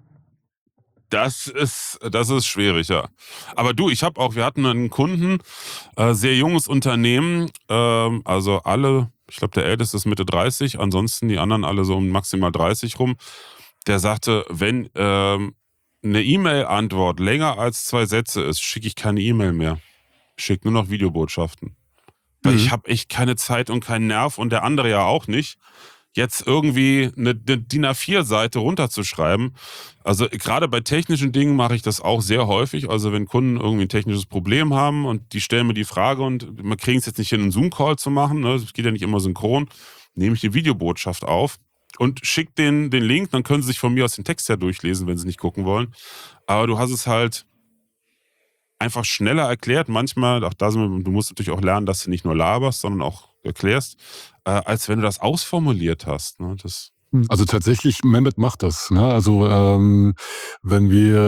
Das ist schwierig, ja. Aber du, wir hatten einen Kunden, sehr junges Unternehmen, also alle, ich glaube der Älteste ist Mitte 30, ansonsten die anderen alle so um maximal 30 rum. Der sagte, wenn eine E-Mail-Antwort länger als 2 Sätze ist, schicke ich keine E-Mail mehr. Ich schicke nur noch Videobotschaften. Weil ich habe echt keine Zeit und keinen Nerv und der andere ja auch nicht, jetzt irgendwie eine DIN A4-Seite runterzuschreiben. Also gerade bei technischen Dingen mache ich das auch sehr häufig. Also wenn Kunden irgendwie ein technisches Problem haben und die stellen mir die Frage und man kriegt es jetzt nicht hin, einen Zoom-Call zu machen, ne? Das geht ja nicht immer synchron, nehme ich die Videobotschaft auf und schicke den Link, dann können sie sich von mir aus den Text ja durchlesen, wenn sie nicht gucken wollen. Aber du hast es halt einfach schneller erklärt. Manchmal, auch du musst natürlich auch lernen, dass du nicht nur laberst, sondern auch erklärst, als wenn du das ausformuliert hast. Ne? Also tatsächlich, Mehmet macht das. Ne? Also wenn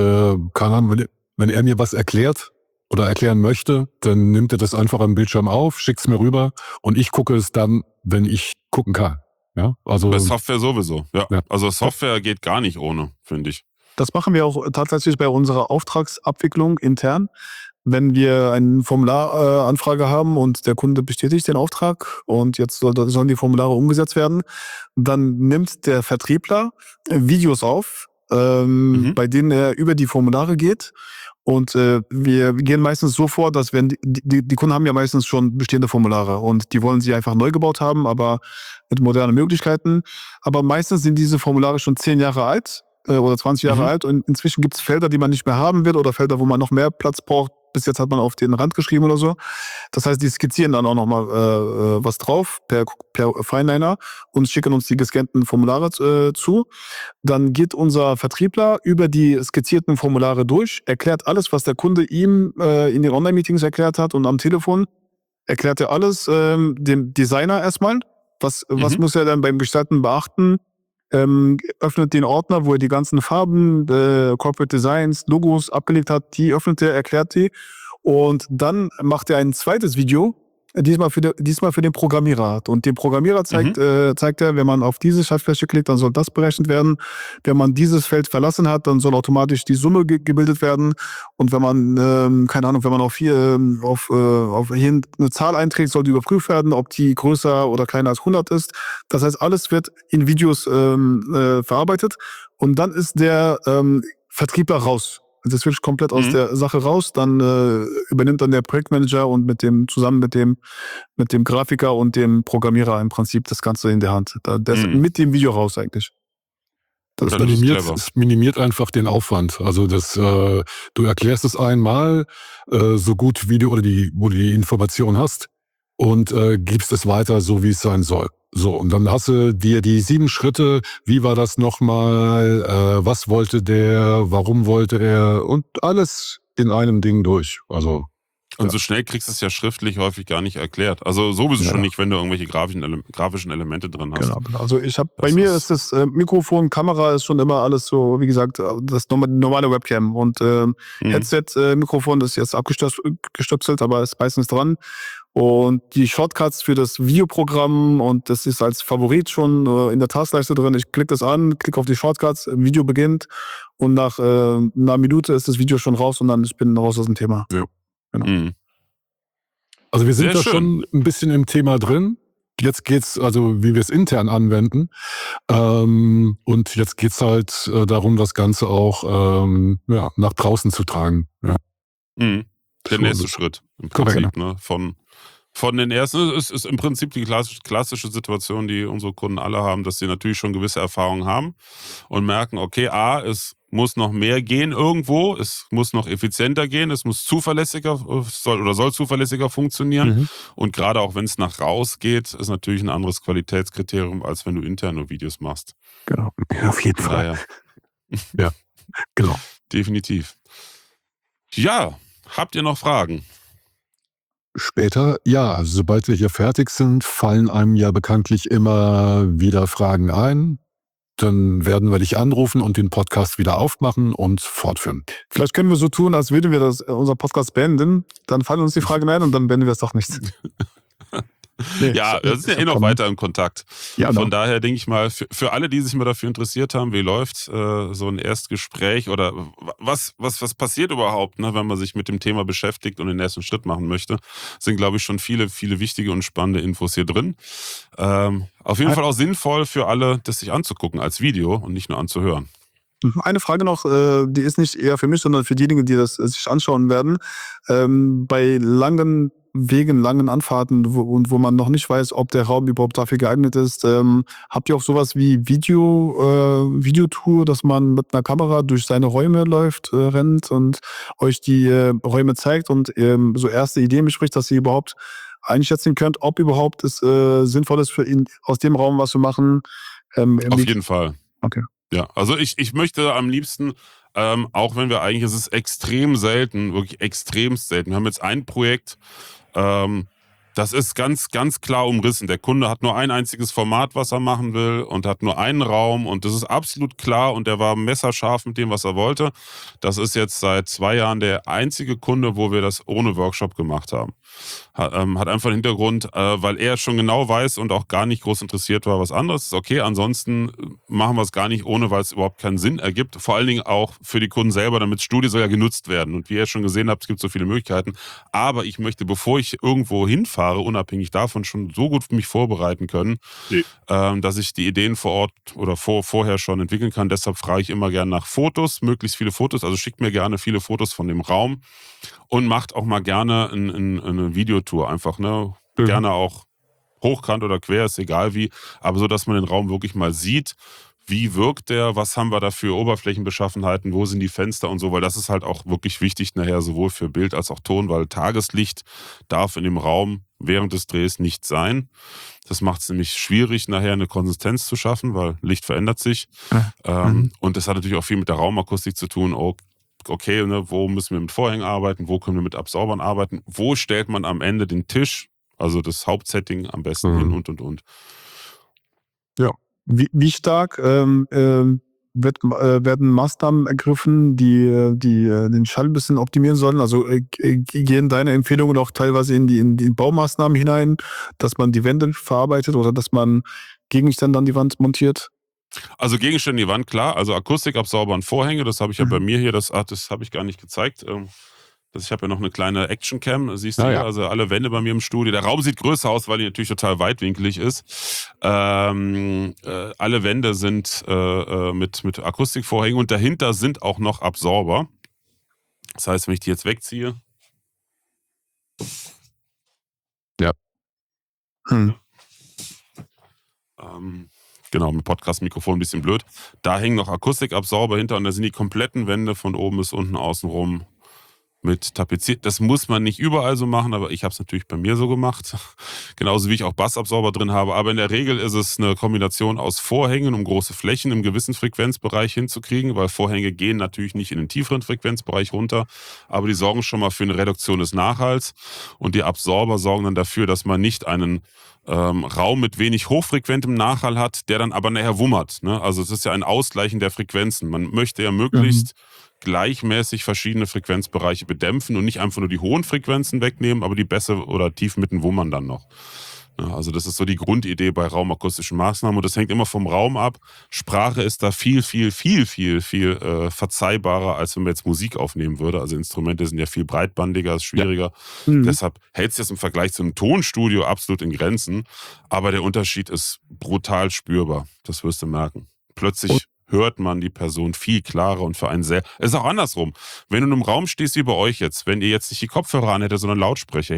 er mir was erklärt oder erklären möchte, dann nimmt er das einfach am Bildschirm auf, schickt es mir rüber und ich gucke es dann, wenn ich gucken kann. Ja? Also, bei Software sowieso. Ja. Also Software geht gar nicht ohne, finde ich. Das machen wir auch tatsächlich bei unserer Auftragsabwicklung intern. Wenn wir eine Formularanfrage haben und der Kunde bestätigt den Auftrag und jetzt sollen die Formulare umgesetzt werden, dann nimmt der Vertriebler Videos auf, bei denen er über die Formulare geht. Und wir gehen meistens so vor, dass wenn die Kunden haben ja meistens schon bestehende Formulare und die wollen sie einfach neu gebaut haben, aber mit modernen Möglichkeiten. Aber meistens sind diese Formulare schon 10 Jahre alt oder 20 Jahre alt und inzwischen gibt es Felder, die man nicht mehr haben will oder Felder, wo man noch mehr Platz braucht. Bis jetzt hat man auf den Rand geschrieben oder so. Das heißt, die skizzieren dann auch nochmal was drauf per Fineliner und schicken uns die gescannten Formulare zu. Dann geht unser Vertriebler über die skizzierten Formulare durch, erklärt alles, was der Kunde ihm in den Online-Meetings erklärt hat und am Telefon erklärt er alles dem Designer erstmal. Was muss er dann beim Gestalten beachten? Öffnet den Ordner, wo er die ganzen Farben, Corporate Designs, Logos abgelegt hat, die öffnet er, erklärt die und dann macht er ein zweites Video, diesmal für den Programmierer. Und dem Programmierer zeigt er, wenn man auf diese Schaltfläche klickt, dann soll das berechnet werden. Wenn man dieses Feld verlassen hat, dann soll automatisch die Summe gebildet werden. Und wenn man, wenn man auf hier eine Zahl einträgt, soll die überprüft werden, ob die größer oder kleiner als 100 ist. Das heißt, alles wird in Videos verarbeitet. Und dann ist der Vertriebler raus. Das ist wirklich komplett aus der Sache raus. Dann übernimmt dann der Projektmanager und zusammen mit dem Grafiker und dem Programmierer im Prinzip das Ganze in der Hand. Der ist mit dem Video raus eigentlich. Dann ist es clever. Es minimiert einfach den Aufwand. Also du erklärst es einmal so gut, wie wo du die Information hast und gibst es weiter, so wie es sein soll. So, und dann hast du dir die 7 Schritte, wie war das nochmal, was wollte der, warum wollte er und alles in einem Ding durch. Also Und so schnell kriegst du es ja schriftlich häufig gar nicht erklärt. Also sowieso schon nicht, wenn du irgendwelche grafischen Elemente drin hast. Genau. Also bei mir ist das Mikrofon, Kamera ist schon immer alles so, wie gesagt, das normale Webcam. Und Headset-Mikrofon ist jetzt abgestöpselt, aber ist meistens dran. Und die Shortcuts für das Videoprogramm, und das ist als Favorit schon in der Taskleiste drin. Ich klicke das an, klicke auf die Shortcuts, Video beginnt und nach einer Minute ist das Video schon raus und dann ich bin raus aus dem Thema. Ja. Genau. Mhm. Also wir sind da schon ein bisschen im Thema drin. Jetzt geht's, also wie wir es intern anwenden. Und jetzt geht's halt darum, das Ganze auch nach draußen zu tragen. Ja. Mhm. Der nächste Schritt im Prinzip, ne? Von den ersten, es ist im Prinzip die klassische Situation, die unsere Kunden alle haben, dass sie natürlich schon gewisse Erfahrungen haben und merken, okay, es muss noch mehr gehen irgendwo, es muss noch effizienter gehen, es muss zuverlässiger, soll zuverlässiger funktionieren. Mhm. Und gerade auch wenn es nach raus geht, ist natürlich ein anderes Qualitätskriterium, als wenn du intern nur Videos machst. Genau, auf jeden Fall. Ja, genau. Definitiv. Ja, habt ihr noch Fragen? Später, ja, sobald wir hier fertig sind, fallen einem ja bekanntlich immer wieder Fragen ein. Dann werden wir dich anrufen und den Podcast wieder aufmachen und fortführen. Vielleicht können wir so tun, als würden wir unser Podcast beenden. Dann fallen uns die Fragen ein und dann beenden wir es doch nicht. Nee, ja, wir sind ja noch weiter in Kontakt. Ja, von daher denke ich mal, für alle, die sich mal dafür interessiert haben, wie läuft so ein Erstgespräch oder was passiert überhaupt, ne, wenn man sich mit dem Thema beschäftigt und den nächsten Schritt machen möchte, sind, glaube ich, schon viele, viele wichtige und spannende Infos hier drin. Auf jeden Fall auch sinnvoll für alle, das sich anzugucken als Video und nicht nur anzuhören. Eine Frage noch, die ist nicht eher für mich, sondern für diejenigen, die das sich anschauen werden. Bei langen Wegen, langen Anfahrten, wo man noch nicht weiß, ob der Raum überhaupt dafür geeignet ist, habt ihr auch sowas wie Videotour, dass man mit einer Kamera durch seine Räume läuft, rennt und euch die Räume zeigt und so erste Ideen bespricht, dass ihr überhaupt einschätzen könnt, ob überhaupt es sinnvoll ist, für ihn aus dem Raum was zu machen? Auf jeden Fall. Okay. Ja, also ich möchte am liebsten, auch wenn es ist extrem selten, wirklich extremst selten. Wir haben jetzt ein Projekt, das ist ganz, ganz klar umrissen. Der Kunde hat nur ein einziges Format, was er machen will und hat nur einen Raum und das ist absolut klar und der war messerscharf mit dem, was er wollte. Das ist jetzt seit 2 Jahren der einzige Kunde, wo wir das ohne Workshop gemacht haben. Hat einfach den Hintergrund, weil er schon genau weiß und auch gar nicht groß interessiert war, was anderes ist. Okay, ansonsten machen wir es gar nicht ohne, weil es überhaupt keinen Sinn ergibt. Vor allen Dingen auch für die Kunden selber, damit Studie soll ja genutzt werden. Und wie ihr schon gesehen habt, es gibt so viele Möglichkeiten. Aber ich möchte, bevor ich irgendwo hinfahre, unabhängig davon schon so gut mich vorbereiten können, dass ich die Ideen vor Ort oder vorher schon entwickeln kann. Deshalb frage ich immer gerne nach Fotos, möglichst viele Fotos. Also schickt mir gerne viele Fotos von dem Raum. Und macht auch mal gerne eine Videotour einfach, ne? Mhm. Gerne auch hochkant oder quer, ist egal wie, aber so, dass man den Raum wirklich mal sieht, wie wirkt der, was haben wir da für Oberflächenbeschaffenheiten, wo sind die Fenster und so, weil das ist halt auch wirklich wichtig nachher, sowohl für Bild als auch Ton, weil Tageslicht darf in dem Raum während des Drehs nicht sein. Das macht es nämlich schwierig, nachher eine Konsistenz zu schaffen, weil Licht verändert sich. Und das hat natürlich auch viel mit der Raumakustik zu tun. Okay, ne, wo müssen wir mit Vorhängen arbeiten, wo können wir mit Absorbern arbeiten, wo stellt man am Ende den Tisch, also das Hauptsetting am besten hin und. Ja. Wie stark werden Maßnahmen ergriffen, die den Schall ein bisschen optimieren sollen? Also gehen deine Empfehlungen auch teilweise in die Baumaßnahmen hinein, dass man die Wände verarbeitet oder dass man Gegenstände an die Wand montiert? Also Gegenstände an die Wand, klar. Also Akustikabsorber und Vorhänge, das habe ich ja bei mir hier, das habe ich gar nicht gezeigt. Ich habe ja noch eine kleine Actioncam, siehst du hier, also alle Wände bei mir im Studio. Der Raum sieht größer aus, weil die natürlich total weitwinklig ist. Alle Wände sind mit Akustikvorhängen und dahinter sind auch noch Absorber. Das heißt, wenn ich die jetzt wegziehe. Ja. Genau, mit Podcast-Mikrofon ein bisschen blöd. Da hängen noch Akustikabsorber hinter und da sind die kompletten Wände von oben bis unten außenrum mit tapeziert. Das muss man nicht überall so machen, aber ich habe es natürlich bei mir so gemacht. Genauso wie ich auch Bassabsorber drin habe. Aber in der Regel ist es eine Kombination aus Vorhängen, um große Flächen im gewissen Frequenzbereich hinzukriegen, weil Vorhänge gehen natürlich nicht in den tieferen Frequenzbereich runter, aber die sorgen schon mal für eine Reduktion des Nachhalls und die Absorber sorgen dann dafür, dass man nicht einen Raum mit wenig hochfrequentem Nachhall hat, der dann aber nachher wummert. Ne? Also es ist ja ein Ausgleichen der Frequenzen. Man möchte ja möglichst gleichmäßig verschiedene Frequenzbereiche bedämpfen und nicht einfach nur die hohen Frequenzen wegnehmen, aber die Bässe oder tief mitten wummern dann noch. Ja, also das ist so die Grundidee bei raumakustischen Maßnahmen und das hängt immer vom Raum ab. Sprache ist da viel verzeihbarer, als wenn man jetzt Musik aufnehmen würde. Also Instrumente sind ja viel breitbandiger, ist schwieriger. Ja. Deshalb hält es jetzt im Vergleich zu einem Tonstudio absolut in Grenzen, aber der Unterschied ist brutal spürbar. Das wirst du merken. Plötzlich hört man die Person viel klarer und für einen sehr... Es ist auch andersrum. Wenn du in einem Raum stehst wie bei euch jetzt, wenn ihr jetzt nicht die Kopfhörer an hättet, sondern Lautsprecher,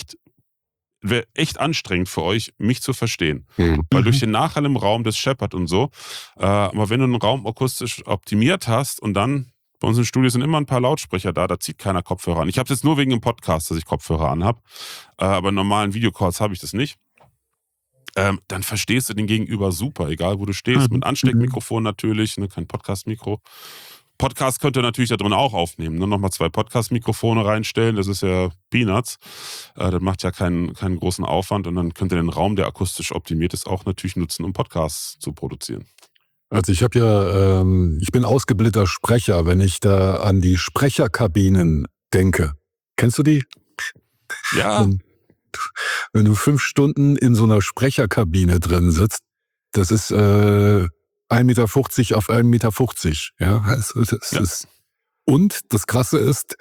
wäre echt anstrengend für euch, mich zu verstehen. Weil durch den Nachhall im Raum, das scheppert und so. Aber wenn du einen Raum akustisch optimiert hast und dann, bei uns im Studio sind immer ein paar Lautsprecher da zieht keiner Kopfhörer an. Ich habe es jetzt nur wegen dem Podcast, dass ich Kopfhörer anhab. Aber in normalen Videocalls habe ich das nicht. Dann verstehst du den Gegenüber super, egal wo du stehst. Mit Ansteckmikrofon natürlich, ne, kein Podcast-Mikro. Podcast könnt ihr natürlich da drin auch aufnehmen. Ne? Nochmal 2 Podcast-Mikrofone reinstellen, das ist ja Peanuts. Das macht ja keinen großen Aufwand und dann könnt ihr den Raum, der akustisch optimiert ist, auch natürlich nutzen, um Podcasts zu produzieren. Also ich bin ausgebildeter Sprecher, wenn ich da an die Sprecherkabinen denke. Kennst du die? Ja. Wenn du 5 Stunden in so einer Sprecherkabine drin sitzt, das ist 1,50 Meter auf 1,50 Meter. Ja, also das ist. Und das Krasse ist,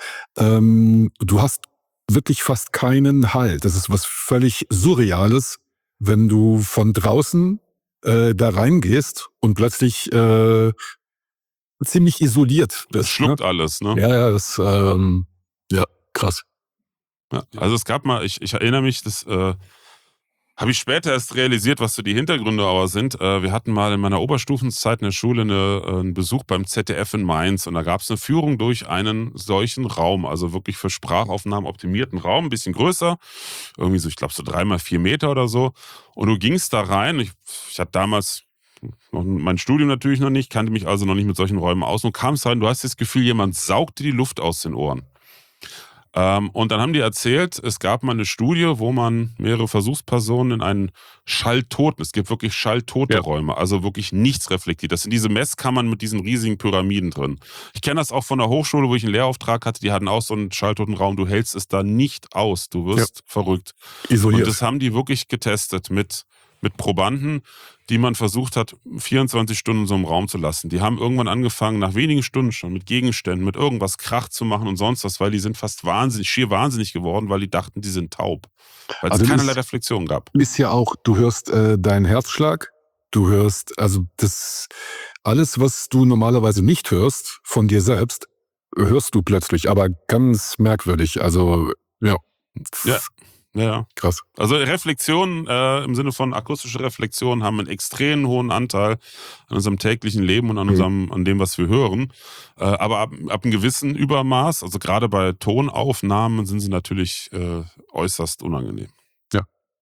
du hast wirklich fast keinen Halt. Das ist was völlig Surreales, wenn du von draußen da reingehst und plötzlich ziemlich isoliert bist. Schluckt alles, ne? Ja, das krass. Ja, also es gab mal, ich erinnere mich, das habe ich später erst realisiert, was so die Hintergründe aber sind. Wir hatten mal in meiner Oberstufenzeit in der Schule einen Besuch beim ZDF in Mainz und da gab es eine Führung durch einen solchen Raum, also wirklich für Sprachaufnahmen optimierten Raum, ein bisschen größer, irgendwie so, ich glaube so 3x4 Meter oder so. Und du gingst da rein, ich hatte damals noch mein Studium natürlich noch nicht, kannte mich also noch nicht mit solchen Räumen aus und kamst rein, du hast das Gefühl, jemand saugt dir die Luft aus den Ohren. Und dann haben die erzählt, es gab mal eine Studie, wo man mehrere Versuchspersonen in einen schalltoten, es gibt wirklich schalltote Räume, also wirklich nichts reflektiert. Das sind diese Messkammern mit diesen riesigen Pyramiden drin. Ich kenne das auch von der Hochschule, wo ich einen Lehrauftrag hatte, die hatten auch so einen schalltoten Raum, du hältst es da nicht aus, du wirst verrückt. Isoliert. Und das haben die wirklich getestet mit Probanden, die man versucht hat, 24 Stunden in so einem Raum zu lassen. Die haben irgendwann angefangen, nach wenigen Stunden schon mit Gegenständen, mit irgendwas Krach zu machen und sonst was, weil die sind fast schier wahnsinnig geworden, weil die dachten, die sind taub. Weil es keinerlei Reflexion gab. Ist ja auch, du hörst deinen Herzschlag, du hörst, also das alles, was du normalerweise nicht hörst von dir selbst, hörst du plötzlich, aber ganz merkwürdig. Also, ja. Ja. Krass. Also Reflexionen im Sinne von akustische Reflexionen haben einen extrem hohen Anteil an unserem täglichen Leben und an dem, was wir hören. Aber ab einem gewissen Übermaß, also gerade bei Tonaufnahmen, sind sie natürlich äußerst unangenehm. Ja.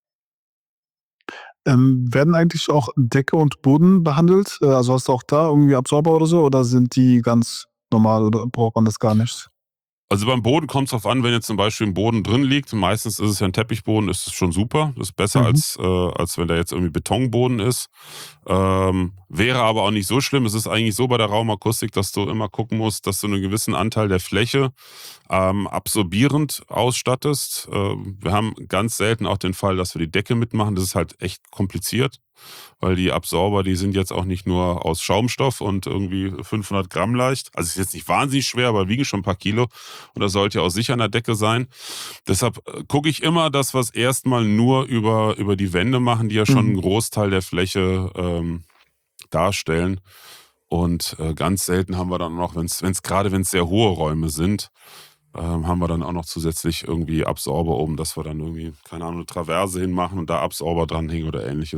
Werden eigentlich auch Decke und Boden behandelt? Also hast du auch da irgendwie Absorber oder so? Oder sind die ganz normal oder braucht man das gar nicht? Also beim Boden kommt es darauf an, wenn jetzt zum Beispiel ein Boden drin liegt, meistens ist es ja ein Teppichboden, ist es schon super. Das ist besser, als wenn da jetzt irgendwie Betonboden ist. Wäre aber auch nicht so schlimm. Es ist eigentlich so bei der Raumakustik, dass du immer gucken musst, dass du einen gewissen Anteil der Fläche absorbierend ausstattest. Wir haben ganz selten auch den Fall, dass wir die Decke mitmachen. Das ist halt echt kompliziert, weil die Absorber, die sind jetzt auch nicht nur aus Schaumstoff und irgendwie 500 Gramm leicht. Also ist jetzt nicht wahnsinnig schwer, aber wiegen schon ein paar Kilo. Und das sollte ja auch sicher an der Decke sein. Deshalb gucke ich immer, dass wir es erstmal nur über die Wände machen, die ja schon einen Großteil der Fläche darstellen. Und ganz selten haben wir dann noch, wenn es sehr hohe Räume sind, haben wir dann auch noch zusätzlich irgendwie Absorber oben, dass wir dann irgendwie, keine Ahnung, eine Traverse hinmachen und da Absorber dranhängen oder ähnliches.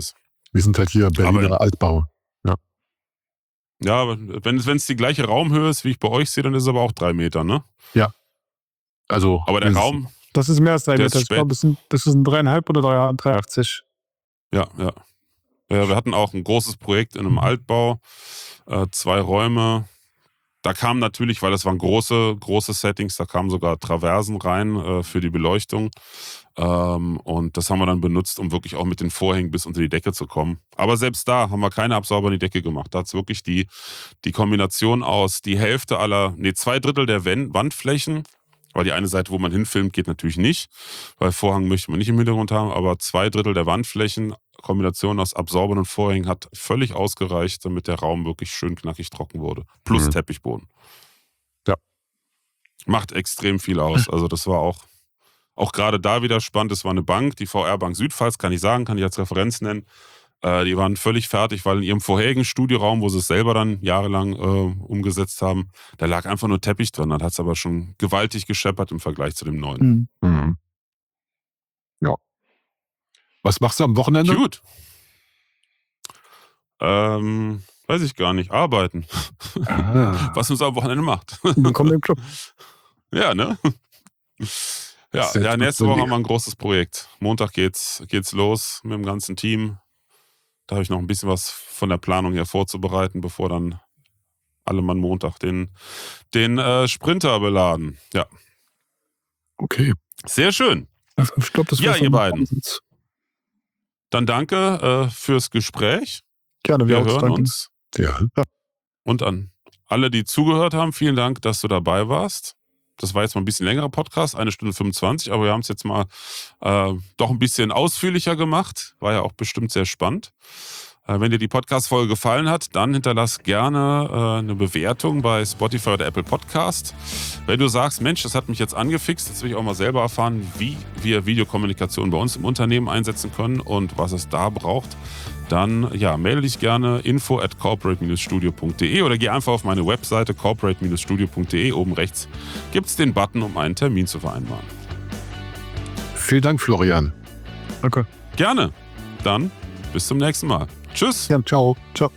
Wir sind halt hier Berliner Altbau. Ja, aber wenn es die gleiche Raumhöhe ist, wie ich bei euch sehe, dann ist es aber auch 3 Meter, ne? Ja. Also. Aber der Raum. Das ist mehr als 3 Der Meter. ist Ich glaube, das ist ein 3,5 oder 3,80. Ja. Wir hatten auch ein großes Projekt in einem Altbau, 2 Räume. Da kamen natürlich, weil das waren große Settings, da kamen sogar Traversen rein für die Beleuchtung. Und das haben wir dann benutzt, um wirklich auch mit den Vorhängen bis unter die Decke zu kommen. Aber selbst da haben wir keine Absauber in die Decke gemacht. Da hat es wirklich die Kombination aus die Hälfte 2/3 der Wandflächen, weil die eine Seite, wo man hinfilmt, geht natürlich nicht, weil Vorhang möchte man nicht im Hintergrund haben, aber 2/3 der Wandflächen, Kombination aus Absaubern und Vorhängen hat völlig ausgereicht, damit der Raum wirklich schön knackig trocken wurde. Plus Teppichboden. Ja. Macht extrem viel aus. Also das war auch gerade da wieder spannend. Es war eine Bank, die VR-Bank Südpfalz, kann ich sagen, kann ich als Referenz nennen. Die waren völlig fertig, weil in ihrem vorherigen Studioraum, wo sie es selber dann jahrelang umgesetzt haben, da lag einfach nur Teppich drin. Das hat es aber schon gewaltig gescheppert im Vergleich zu dem neuen. Ja. Was machst du am Wochenende? Gut. Weiß ich gar nicht. Arbeiten. Was uns am Wochenende macht. Willkommen im Club. Ja, ne? Ja, nächste Woche haben wir ein großes Projekt. Montag geht's los mit dem ganzen Team. Da habe ich noch ein bisschen was von der Planung her vorzubereiten, bevor dann alle Mann Montag den Sprinter beladen. Ja. Okay. Sehr schön. Ich glaube, das Ja, war's ihr dann. beiden. Dann danke fürs Gespräch. Gerne, Wir wir hören danken. uns. Ja. Und an alle, die zugehört haben, vielen Dank, dass du dabei warst. Das war jetzt mal ein bisschen längerer Podcast, 1 Stunde 25, aber wir haben es jetzt mal doch ein bisschen ausführlicher gemacht. War ja auch bestimmt sehr spannend. Wenn dir die Podcast-Folge gefallen hat, dann hinterlass gerne eine Bewertung bei Spotify oder Apple Podcast. Wenn du sagst, Mensch, das hat mich jetzt angefixt, jetzt will ich auch mal selber erfahren, wie wir Videokommunikation bei uns im Unternehmen einsetzen können und was es da braucht, dann melde dich gerne info@corporate-studio.de oder geh einfach auf meine Webseite corporate-studio.de. Oben rechts gibt es den Button, um einen Termin zu vereinbaren. Vielen Dank, Florian. Danke. Gerne. Dann bis zum nächsten Mal. Tschüss. Ja, ciao. Ciao.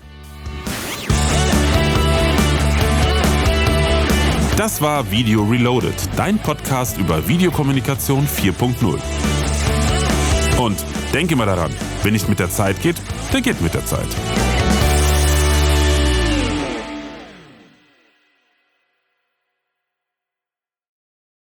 Das war Video Reloaded, dein Podcast über Videokommunikation 4.0. Und denke mal daran, wenn nicht mit der Zeit geht, dann geht mit der Zeit.